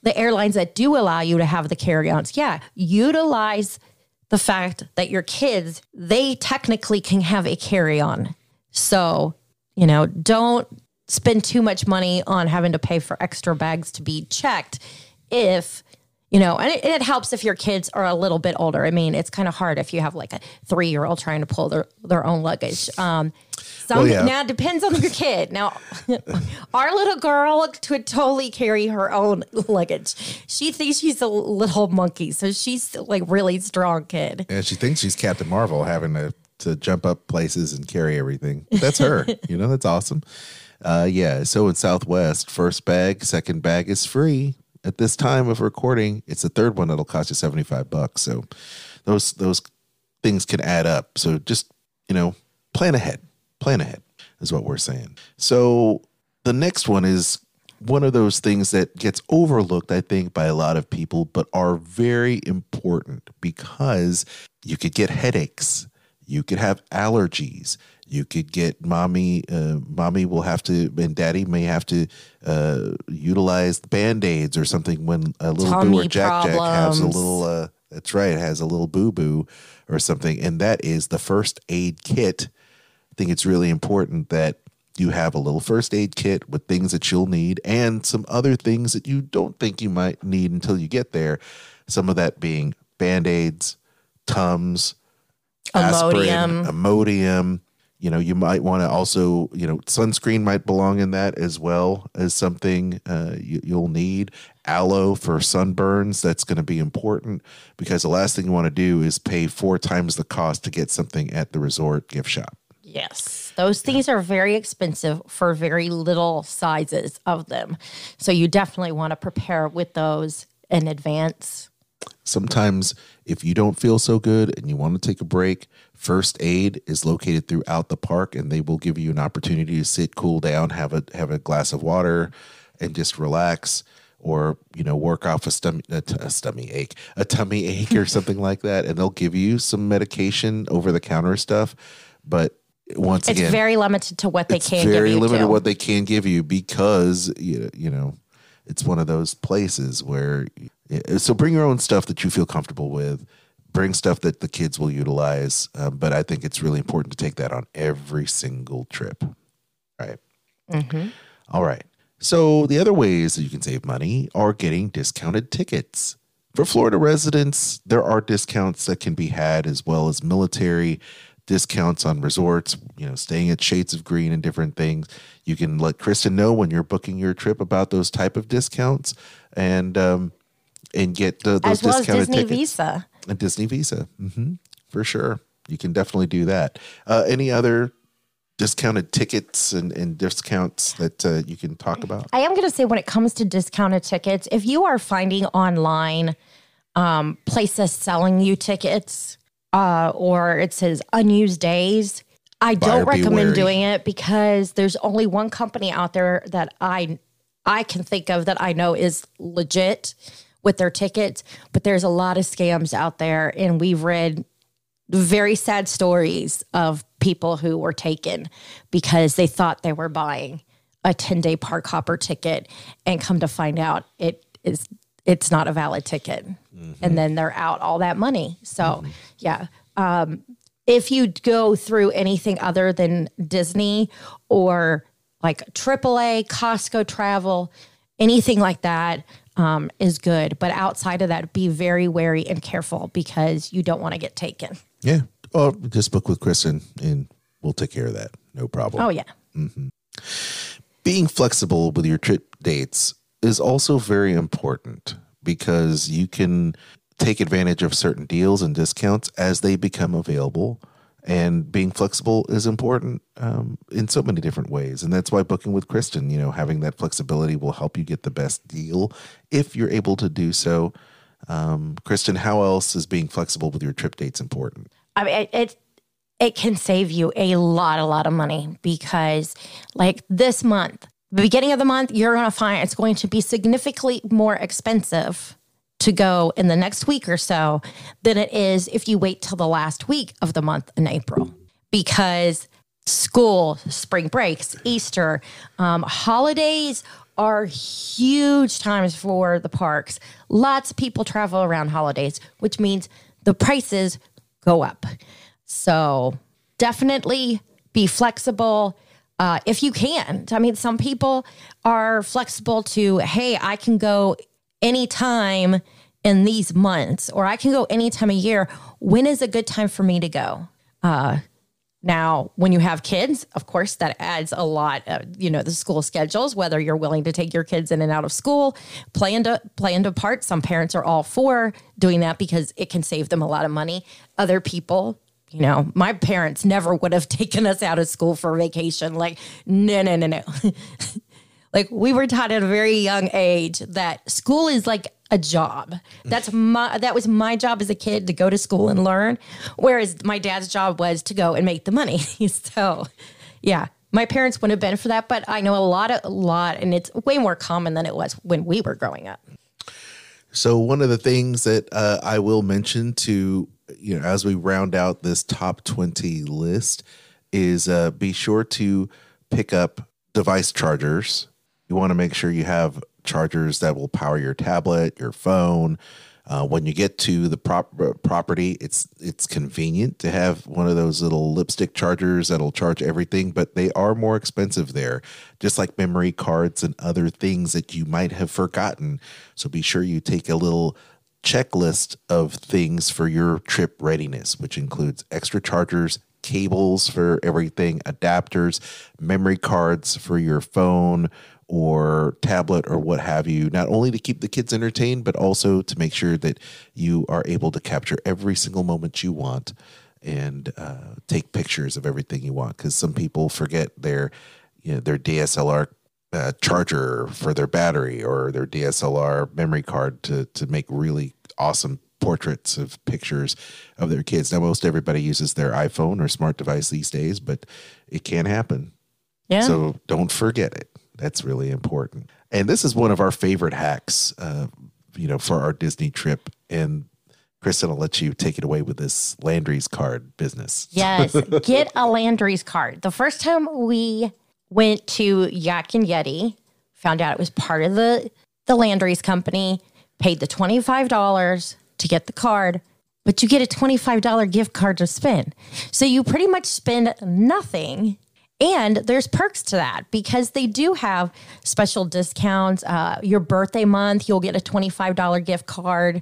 the airlines that do allow you to have the carry-ons, yeah, utilize the fact that your kids, they technically can have a carry-on. So, you know, don't spend too much money on having to pay for extra bags to be checked if, you know, and it, it helps if your kids are a little bit older. I mean, it's kind of hard if you have like a three-year-old trying to pull their, their own luggage. Um, some, well, yeah. Now, it depends on your kid. Now, our little girl could totally carry her own luggage. She thinks she's a little monkey, so she's like really strong kid. And she thinks she's Captain Marvel, having to, to jump up places and carry everything. But that's her. You know, that's awesome. Uh, yeah, so in Southwest, first bag, second bag is free. At this time of recording, it's the third one that'll cost you seventy-five bucks. So those those things can add up. So just, you know, plan ahead. Plan ahead is what we're saying. So the next one is one of those things that gets overlooked, I think, by a lot of people, but are very important because you could get headaches. You could have allergies. You could get mommy, uh, mommy will have to, and daddy may have to uh, utilize Band-Aids or something when a little Tummy boo or Jack problems. Jack has a little, uh, that's right, has a little boo-boo or something. And that is the first aid kit. I think it's really important that you have a little first aid kit with things that you'll need and some other things that you don't think you might need until you get there. Some of that being Band-Aids, Tums, Imodium. aspirin, Imodium. You know, you might want to also, you know, sunscreen might belong in that as well as something uh, you, you'll need. Aloe for sunburns, that's going to be important because the last thing you want to do is pay four times the cost to get something at the resort gift shop. Yes, those things are very expensive for very little sizes of them. So you definitely want to prepare with those in advance. Sometimes if you don't feel so good and you want to take a break, first aid is located throughout the park and they will give you an opportunity to sit, cool down, have a have a glass of water and just relax or, you know, work off a stomach, a, t- a stomach ache, a tummy ache or something like that. And they'll give you some medication over the counter stuff. But once it's again, it's very limited to what they it's can give you. very limited too. to what they can give you because, you you know, it's one of those places where, so bring your own stuff that you feel comfortable with. Bring stuff that the kids will utilize. Um, but I think it's really important to take that on every single trip. Right. Mm-hmm. All right. So the other ways that you can save money are getting discounted tickets. For Florida residents, there are discounts that can be had as well as military discounts on resorts, you know, staying at Shades of Green and different things. You can let Kristen know when you're booking your trip about those type of discounts and um, and get uh, those as well discounted as Disney tickets. Visa. A Disney Visa, mm-hmm, for sure. You can definitely do that. Uh, any other discounted tickets and, and discounts that uh, you can talk about? I am going to say when it comes to discounted tickets, if you are finding online um, places selling you tickets uh, or it says unused days, I don't Buyer recommend beware. doing it because there's only one company out there that I I can think of that I know is legit with their tickets, but there's a lot of scams out there, and we've read very sad stories of people who were taken because they thought they were buying a ten-day park hopper ticket, and come to find out it is it's not a valid ticket, mm-hmm. and then they're out all that money. So, mm-hmm. yeah, um, if you go through anything other than Disney or like triple A, Costco travel, anything like that. Um, is good. But outside of that, be very wary and careful because you don't want to get taken. Yeah. Or just book with Kristen and we'll take care of that. No problem. Oh, yeah. Mm-hmm. Being flexible with your trip dates is also very important because you can take advantage of certain deals and discounts as they become available. And being flexible is important um, in so many different ways. And that's why booking with Kristen, you know, having that flexibility will help you get the best deal if you're able to do so. Um, Kristen, how else is being flexible with your trip dates important? I mean, it, it it can save you a lot, a lot of money because like this month, the beginning of the month, you're going to find it's going to be significantly more expensive to go in the next week or so than it is if you wait till the last week of the month in April, because school, spring breaks, Easter, um, holidays are huge times for the parks. Lots of people travel around holidays, which means the prices go up. So definitely be flexible uh, if you can. I mean, some people are flexible to, hey, I can go anytime in these months, or I can go any time of year. When is a good time for me to go? Uh, now, when you have kids, of course, that adds a lot of, you know, the school schedules, whether you're willing to take your kids in and out of school, play into, play into part. Some parents are all for doing that because it can save them a lot of money. Other people, you know, my parents never would have taken us out of school for vacation. Like, no, no, no, no. Like, we were taught at a very young age that school is like a job. That's my, that was my job as a kid, to go to school and learn. Whereas my dad's job was to go and make the money. So yeah, my parents wouldn't have been for that, but I know a lot, of, a lot, and it's way more common than it was when we were growing up. So one of the things that uh, I will mention to, you know, as we round out this top twenty list is uh, be sure to pick up device chargers. You want to make sure you have chargers that will power your tablet, your phone. Uh, when you get to the prop- property, it's it's convenient to have one of those little lipstick chargers that'll charge everything, but they are more expensive there, just like memory cards and other things that you might have forgotten. So be sure you take a little checklist of things for your trip readiness, which includes extra chargers, cables for everything, adapters, memory cards for your phone or tablet or what have you, not only to keep the kids entertained, but also to make sure that you are able to capture every single moment you want and uh, take pictures of everything you want. Because some people forget their, you know, their D S L R uh, charger for their battery or their D S L R memory card to to make really awesome portraits of pictures of their kids. Now, most everybody uses their iPhone or smart device these days, but it can happen. Yeah. So don't forget it. That's really important. And this is one of our favorite hacks, uh, you know, for our Disney trip. And Kristen, I'll let you take it away with this Landry's card business. Yes. Get a Landry's card. The first time we went to Yak and Yeti, found out it was part of the, the Landry's company, paid the twenty-five dollars to get the card, but you get a twenty-five dollars gift card to spend. So you pretty much spend nothing. And there's perks to that because they do have special discounts. Uh, your birthday month, you'll get a twenty-five dollars gift card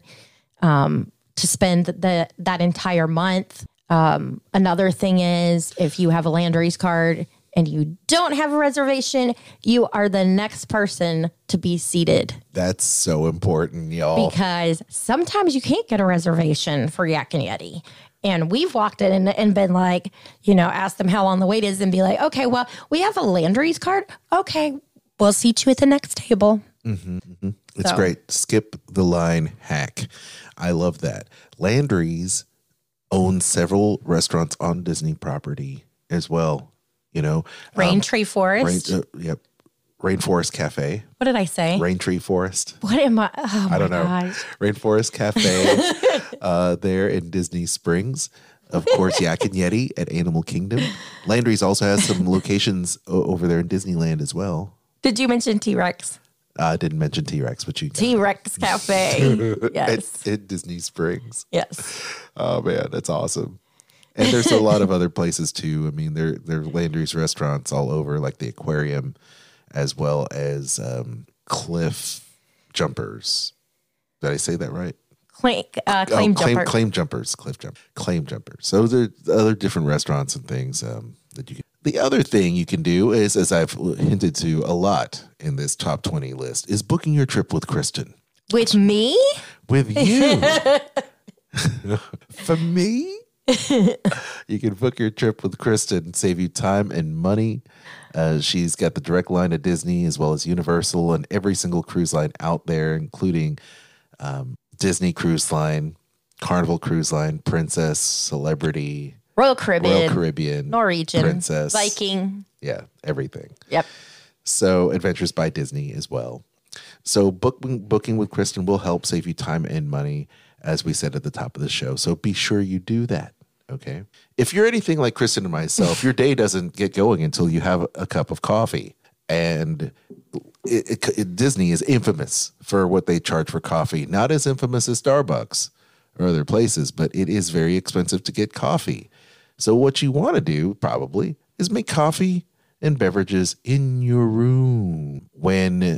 um, to spend the that entire month. Um, another thing is if you have a Landry's card and you don't have a reservation, you are the next person to be seated. That's so important, y'all. Because sometimes you can't get a reservation for Yak and Yeti. And we've walked in and, and been like, you know, asked them how long the wait is and be like, okay, well, we have a Landry's card. Okay, we'll seat you at the next table. Mm-hmm, mm-hmm. It's So. great. Skip the line hack. I love that. Landry's owns several restaurants on Disney property as well. You know, Rain um, Tree Forest. Rain, uh, yep. Rainforest Cafe. What did I say? Rain Tree Forest. What am I? Oh I don't my know. gosh. Rainforest Cafe uh, there in Disney Springs. Of course, Yak and Yeti at Animal Kingdom. Landry's also has some locations o- over there in Disneyland as well. Did you mention T-Rex? I uh, didn't mention T-Rex, but you T-Rex Cafe. Yes. at, at Disney Springs. Yes. Oh man, that's awesome. And there's a lot of other places too. I mean, there there are Landry's restaurants all over, like the aquarium, as well as um, Cliff Jumpers. Did I say that right? Claim, uh, claim oh, claim, jumper. claim Jumpers, Cliff Jump, Claim Jumpers. So there are other different restaurants and things um, that you can. The other thing you can do is, as I've hinted to a lot in this top twenty list, is booking your trip with Kristen. With me? With you. For me? You can book your trip with Kristen, save you time and money. Uh, she's got the direct line to Disney as well as Universal and every single cruise line out there, including um, Disney Cruise Line, Carnival Cruise Line, Princess, Celebrity, Royal Caribbean. Royal Caribbean, Norwegian. Princess, Viking. Yeah, everything. Yep. So Adventures by Disney as well. So booking booking with Kristen will help save you time and money, as we said at the top of the show. So be sure you do that. Okay. If you're anything like Kristen and myself, your day doesn't get going until you have a cup of coffee. And it, it, it, Disney is infamous for what they charge for coffee. Not as infamous as Starbucks or other places, but it is very expensive to get coffee. So what you want to do probably is make coffee and beverages in your room. When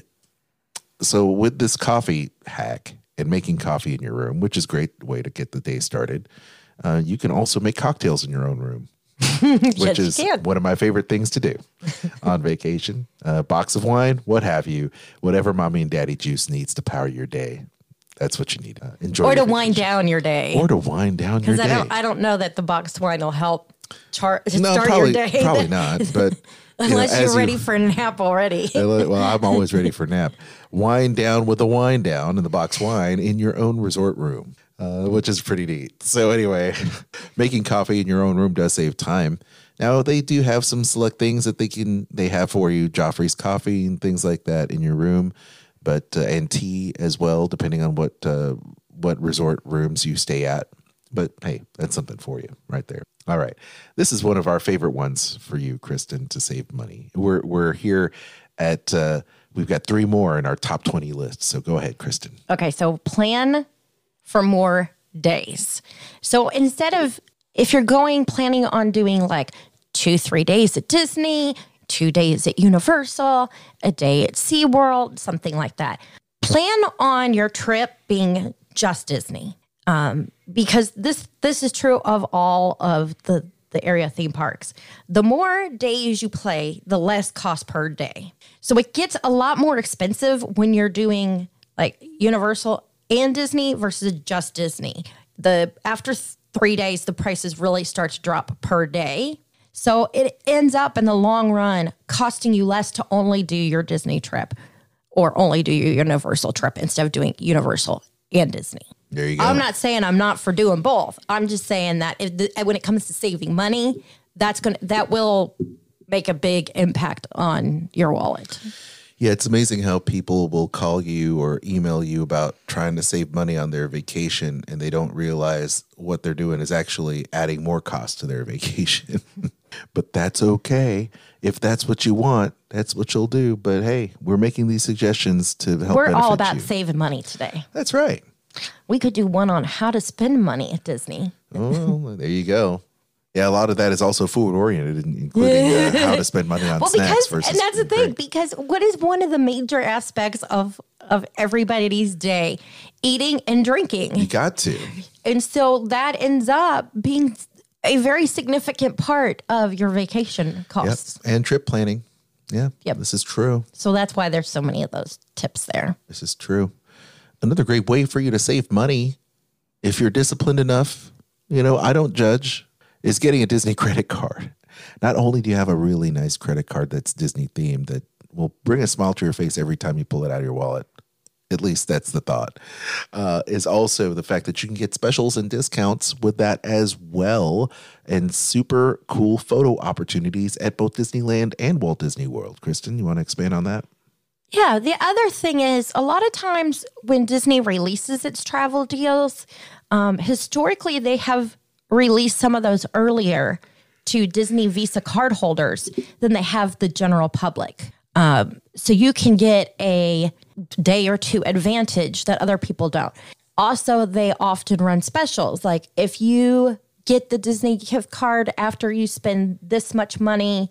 so with this coffee hack and making coffee in your room, which is a great way to get the day started, uh, you can also make cocktails in your own room. Which is one of my favorite things to do on vacation. A uh, box of wine, what have you, whatever mommy and daddy juice needs to power your day. That's what you need. Uh, enjoy or to vacation. wind down your day. Or to wind down your day. Because I don't, I don't know that the boxed wine will help char- no, start probably, your day. Probably not. But unless you know, you're ready you, for a nap already. Well, I'm always ready for a nap. Wind down with a wind down in the box wine in your own resort room. Uh, which is pretty neat. So anyway, making coffee in your own room does save time. Now they do have some select things that they can they have for you, Joffrey's coffee and things like that in your room, but uh, and tea as well, depending on what uh, what resort rooms you stay at. But hey, that's something for you right there. All right, this is one of our favorite ones for you, Kristen, to save money. We're we're here at uh, we've got three more in our top twenty list. So go ahead, Kristen. Okay, so plan for more days. So instead of, if you're going, planning on doing like two, three days at Disney, two days at Universal, a day at SeaWorld, something like that, plan on your trip being just Disney. Um, because this this is true of all of the, the area theme parks. The more days you play, the less cost per day. So it gets a lot more expensive when you're doing like Universal and Disney versus just Disney. The after th- three days, the prices really start to drop per day. So it ends up in the long run costing you less to only do your Disney trip or only do your Universal trip instead of doing Universal and Disney. There you go. I'm not saying I'm not for doing both. I'm just saying that if the, when it comes to saving money, that's gonna that will make a big impact on your wallet. Yeah, it's amazing how people will call you or email you about trying to save money on their vacation, and they don't realize what they're doing is actually adding more cost to their vacation. But that's okay. If that's what you want, that's what you'll do. But hey, we're making these suggestions to help We're all benefit about you. saving money today. That's right. We could do one on how to spend money at Disney. Oh, there you go. Yeah, a lot of that is also food oriented, including uh, how to spend money on well, snacks because, versus. and that's the thing, drink. because what is one of the major aspects of of everybody's day? Eating and drinking. You got to. And so that ends up being a very significant part of your vacation costs. Yep. And trip planning. Yeah. Yep. This is true. So that's why there's so many of those tips there. This is true. Another great way for you to save money, if you're disciplined enough, you know, I don't judge, is getting a Disney credit card. Not only do you have a really nice credit card that's Disney themed that will bring a smile to your face every time you pull it out of your wallet, at least that's the thought, uh, is also the fact that you can get specials and discounts with that as well, and super cool photo opportunities at both Disneyland and Walt Disney World. Kristen, you want to expand on that? Yeah, the other thing is a lot of times when Disney releases its travel deals, um, historically they have released some of those earlier to Disney Visa card holders than they have the general public. Um, so you can get a day or two advantage that other people don't. Also, they often run specials. Like if you get the Disney gift card after you spend this much money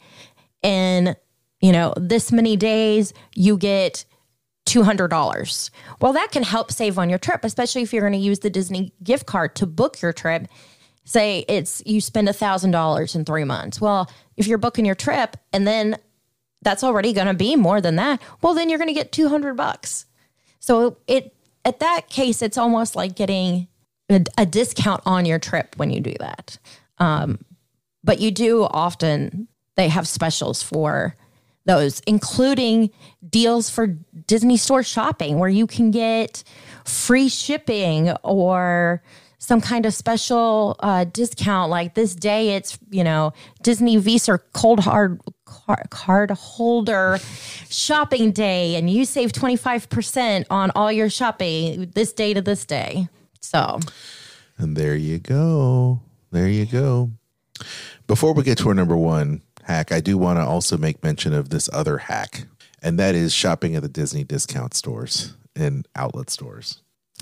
in, you know, this many days, you get two hundred dollars. Well, that can help save on your trip, especially if you're going to use the Disney gift card to book your trip. Say it's you spend one thousand dollars in three months. Well, if you're booking your trip and then that's already going to be more than that, well, then you're going to get two hundred bucks. So it at that case, it's almost like getting a, a discount on your trip when you do that. Um, but you do often, they have specials for those, including deals for Disney Store shopping where you can get free shipping or some kind of special uh, discount. Like this day, it's, you know, Disney Visa cold hard card, card holder shopping day, and you save twenty-five percent on all your shopping this day to this day. So, and there you go. There you go. Before we get to our number one hack, I do want to also make mention of this other hack. and that is shopping at the Disney discount stores and outlet stores.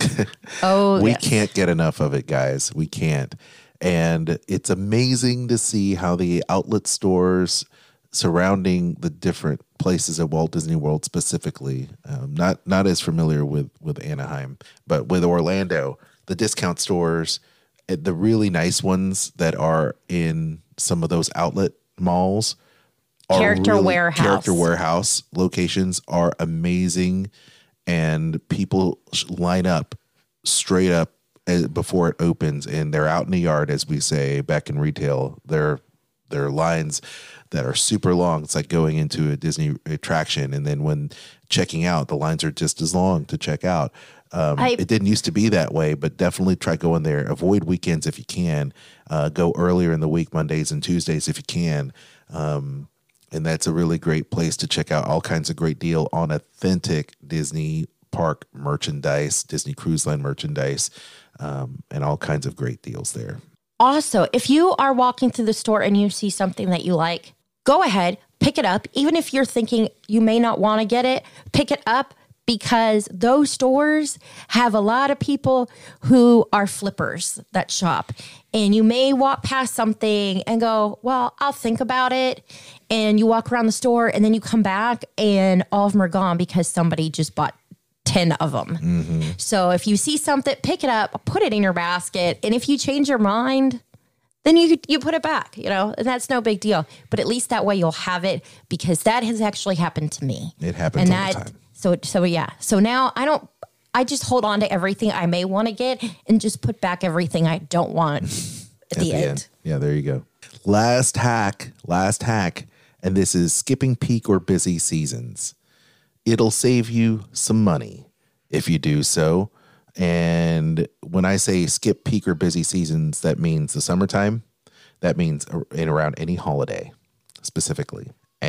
Oh, we yes. can't get enough of it, guys. We can't. And it's amazing to see how the outlet stores surrounding the different places at Walt Disney World specifically, um, not not as familiar with, with Anaheim, but with Orlando, the discount stores, the really nice ones that are in some of those outlet malls, are Character really, Warehouse. Character Warehouse locations are amazing, and people line up straight up before it opens, and they're out in the yard, as we say back in retail. They're they're lines that are super long. It's like going into a Disney attraction, and then when checking out, the lines are just as long to check out. Um, I, it didn't used to be that way, but definitely try going there. Avoid weekends if you can. Uh, go earlier in the week, Mondays and Tuesdays if you can. Um, and that's a really great place to check out all kinds of great deal on authentic Disney park merchandise, Disney Cruise Line merchandise, um, and all kinds of great deals there. Also, if you are walking through the store and you see something that you like, go ahead, pick it up. Even if you're thinking you may not want to get it, pick it up, because those stores have a lot of people who are flippers that shop. And you may walk past something and go, well, I'll think about it. And you walk around the store and then you come back and all of them are gone because somebody just bought ten of them. Mm-hmm. So if you see something, pick it up, put it in your basket. And if you change your mind, then you you put it back, you know, and that's no big deal. But at least that way you'll have it, because that has actually happened to me. It happens and all that, the time. So, so yeah. So now I don't, I just hold on to everything I may want to get and just put back everything I don't want at, at the, the end. end. Yeah, there you go. Last hack, last hack. And this is skipping peak or busy seasons. It'll save you some money if you do so. And when I say skip peak or busy seasons, that means the summertime. That means in around any holiday specifically.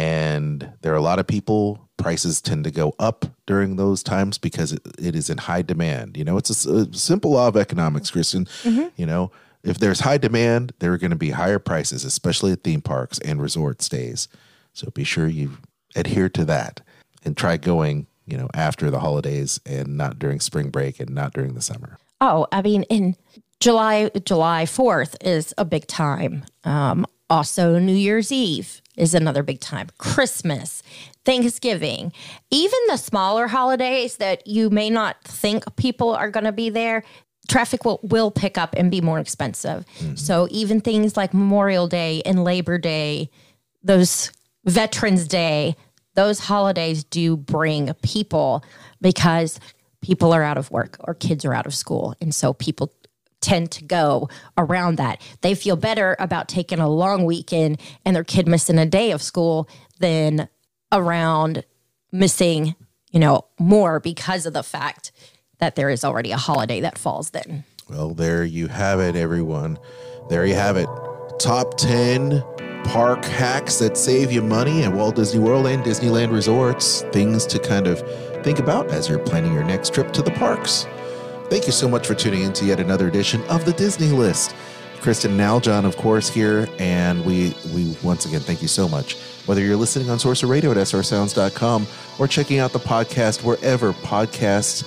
And there are a lot of people, prices tend to go up during those times because it, it is in high demand. You know, it's a, a simple law of economics, Kristen. Mm-hmm. You know, if there's high demand, there are going to be higher prices, especially at theme parks and resort stays. So be sure you adhere to that and try going, you know, after the holidays and not during spring break and not during the summer. Oh, I mean, in July, July fourth is a big time. Um, also, New Year's Eve is another big time. Christmas, Thanksgiving, even the smaller holidays that you may not think people are going to be there, traffic will, will pick up and be more expensive. Mm-hmm. So even things like Memorial Day and Labor Day, those Veterans Day, those holidays do bring people because people are out of work or kids are out of school. And so people tend to go around that. They feel better about taking a long weekend and their kid missing a day of school than around missing, you know, more because of the fact that there is already a holiday that falls then. Well, there you have it, everyone. There you have it. Top ten park hacks that save you money at Walt Disney World and Disneyland Resorts. Things to kind of think about as you're planning your next trip to the parks. Thank you so much for tuning in to yet another edition of the Disney List. Kristen and Aljon, of course, here, and we we once again thank you so much. Whether you're listening on Sorcerer Radio at S R sounds dot com or checking out the podcast wherever podcasts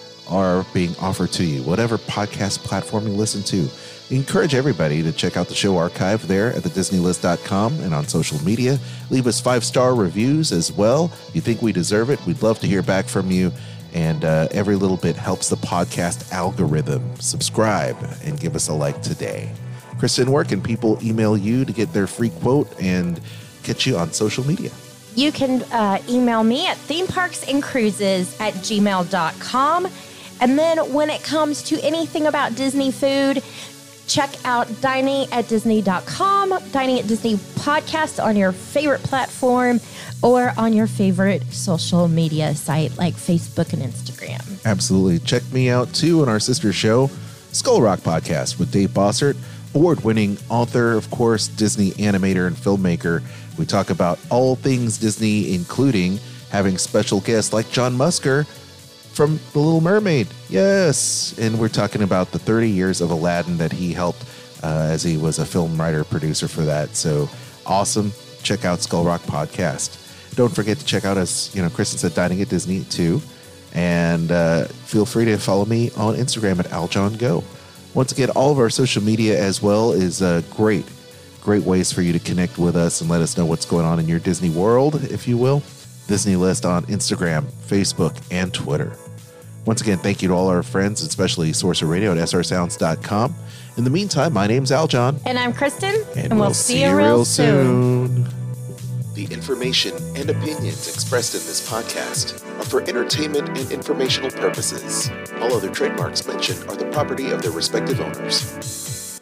are being offered to you, whatever podcast platform you listen to. We encourage everybody to check out the show archive there at the disney list dot com and on social media. Leave us five-star reviews as well. If you think we deserve it, we'd love to hear back from you. And uh, every little bit helps the podcast algorithm. Subscribe and give us a like today. Kristen, where can people email you to get their free quote and get you on social media? You can uh, email me at theme parks and cruises at gmail dot com. And then when it comes to anything about Disney food, check out dining at disney dot com, Dining at Disney podcast on your favorite platform or on your favorite social media site like Facebook and Instagram. Absolutely. Check me out too on our sister show, Skull Rock Podcast with Dave Bossert, award-winning author, of course, Disney animator and filmmaker. We talk about all things Disney, including having special guests like John Musker from The Little Mermaid. Yes. And we're talking about the thirty years of Aladdin that he helped uh, as he was a film writer, producer for that. So awesome. Check out Skull Rock Podcast. Don't forget to check out, as you know, Kristen said, Dining at Disney too. And uh, feel free to follow me on Instagram at AlJohnGo. Once again, all of our social media as well is uh, great, great ways for you to connect with us and let us know what's going on in your Disney world, if you will. Disney List on Instagram, Facebook, and Twitter. Once again, thank you to all our friends, especially Sorcerer Radio at S R sounds dot com. In the meantime, my name's Aljon. And I'm Kristen. And, and we'll, we'll see you real soon. soon. The information and opinions expressed in this podcast are for entertainment and informational purposes. All other trademarks mentioned are the property of their respective owners.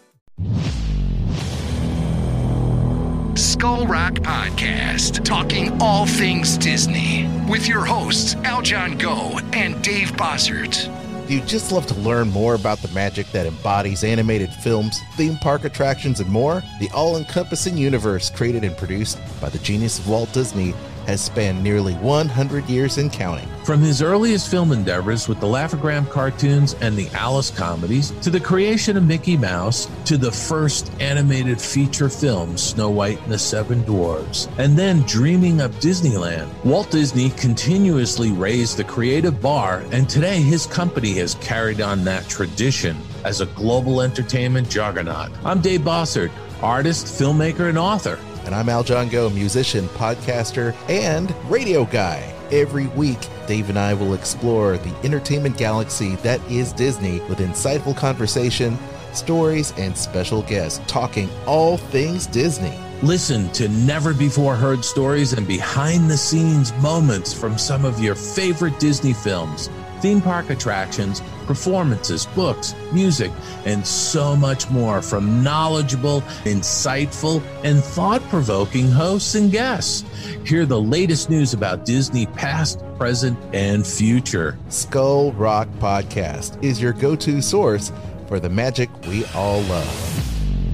Skull Rock Podcast, talking all things Disney, with your hosts Aljon Go and Dave Bossert. Do you just love to learn more about the magic that embodies animated films, theme park attractions, and more? The all-encompassing universe created and produced by the genius of Walt Disney has spanned nearly one hundred years and counting. From his earliest film endeavors with the Laugh-O-Gram cartoons and the Alice comedies, to the creation of Mickey Mouse, to the first animated feature film, Snow White and the Seven Dwarfs, and then dreaming up Disneyland, Walt Disney continuously raised the creative bar, and today his company has carried on that tradition as a global entertainment juggernaut. I'm Dave Bossert, artist, filmmaker, and author. And I'm Aljon Go, musician, podcaster, and radio guy. Every week, Dave and I will explore the entertainment galaxy that is Disney with insightful conversation, stories, and special guests talking all things Disney. Listen to never-before-heard stories and behind-the-scenes moments from some of your favorite Disney films, theme park attractions, performances, books, music, and so much more from knowledgeable, insightful, and thought-provoking hosts and guests. Hear the latest news about Disney past, present, and future. Skull Rock Podcast is your go-to source for the magic we all love.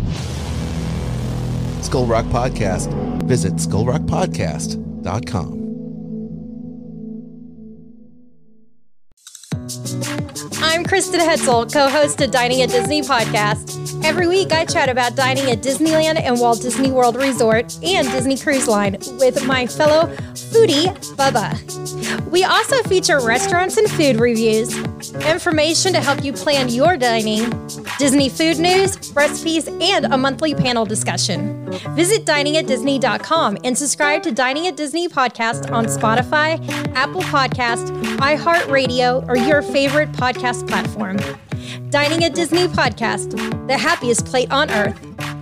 Skull Rock Podcast. Visit skull rock podcast dot com. I'm Kristen Hetzel, co-host of Dining at Disney podcast. Every week I chat about dining at Disneyland and Walt Disney World Resort and Disney Cruise Line with my fellow foodie, Bubba. We also feature restaurants and food reviews, information to help you plan your dining, Disney food news, recipes, and a monthly panel discussion. Visit dining at disney dot com and subscribe to Dining at Disney podcast on Spotify, Apple Podcast, iHeartRadio, or your favorite podcast platform. Dining at Disney podcast, the happiest plate on earth.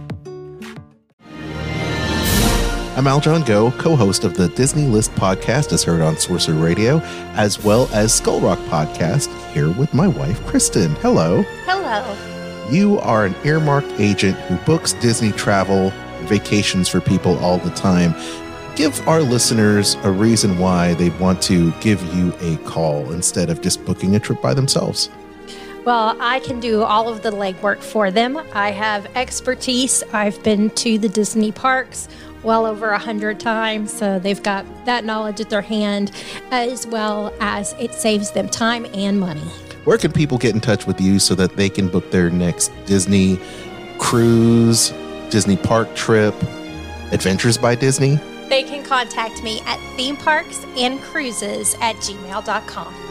I'm Aljon Go, co-host of the Disney List podcast, as heard on Sorcerer Radio, as well as Skull Rock Podcast, here with my wife, Kristen. Hello. Hello. You are an earmarked agent who books Disney travel and vacations for people all the time. Give our listeners a reason why they want to give you a call instead of just booking a trip by themselves. Well, I can do all of the legwork for them. I have expertise. I've been to the Disney parks well over a hundred times, so they've got that knowledge at their hand, as well as it saves them time and money. Where can people get in touch with you so that they can book their next Disney cruise, Disney park trip, Adventures by Disney? They can contact me at themeparksandcruises at gmail dot com.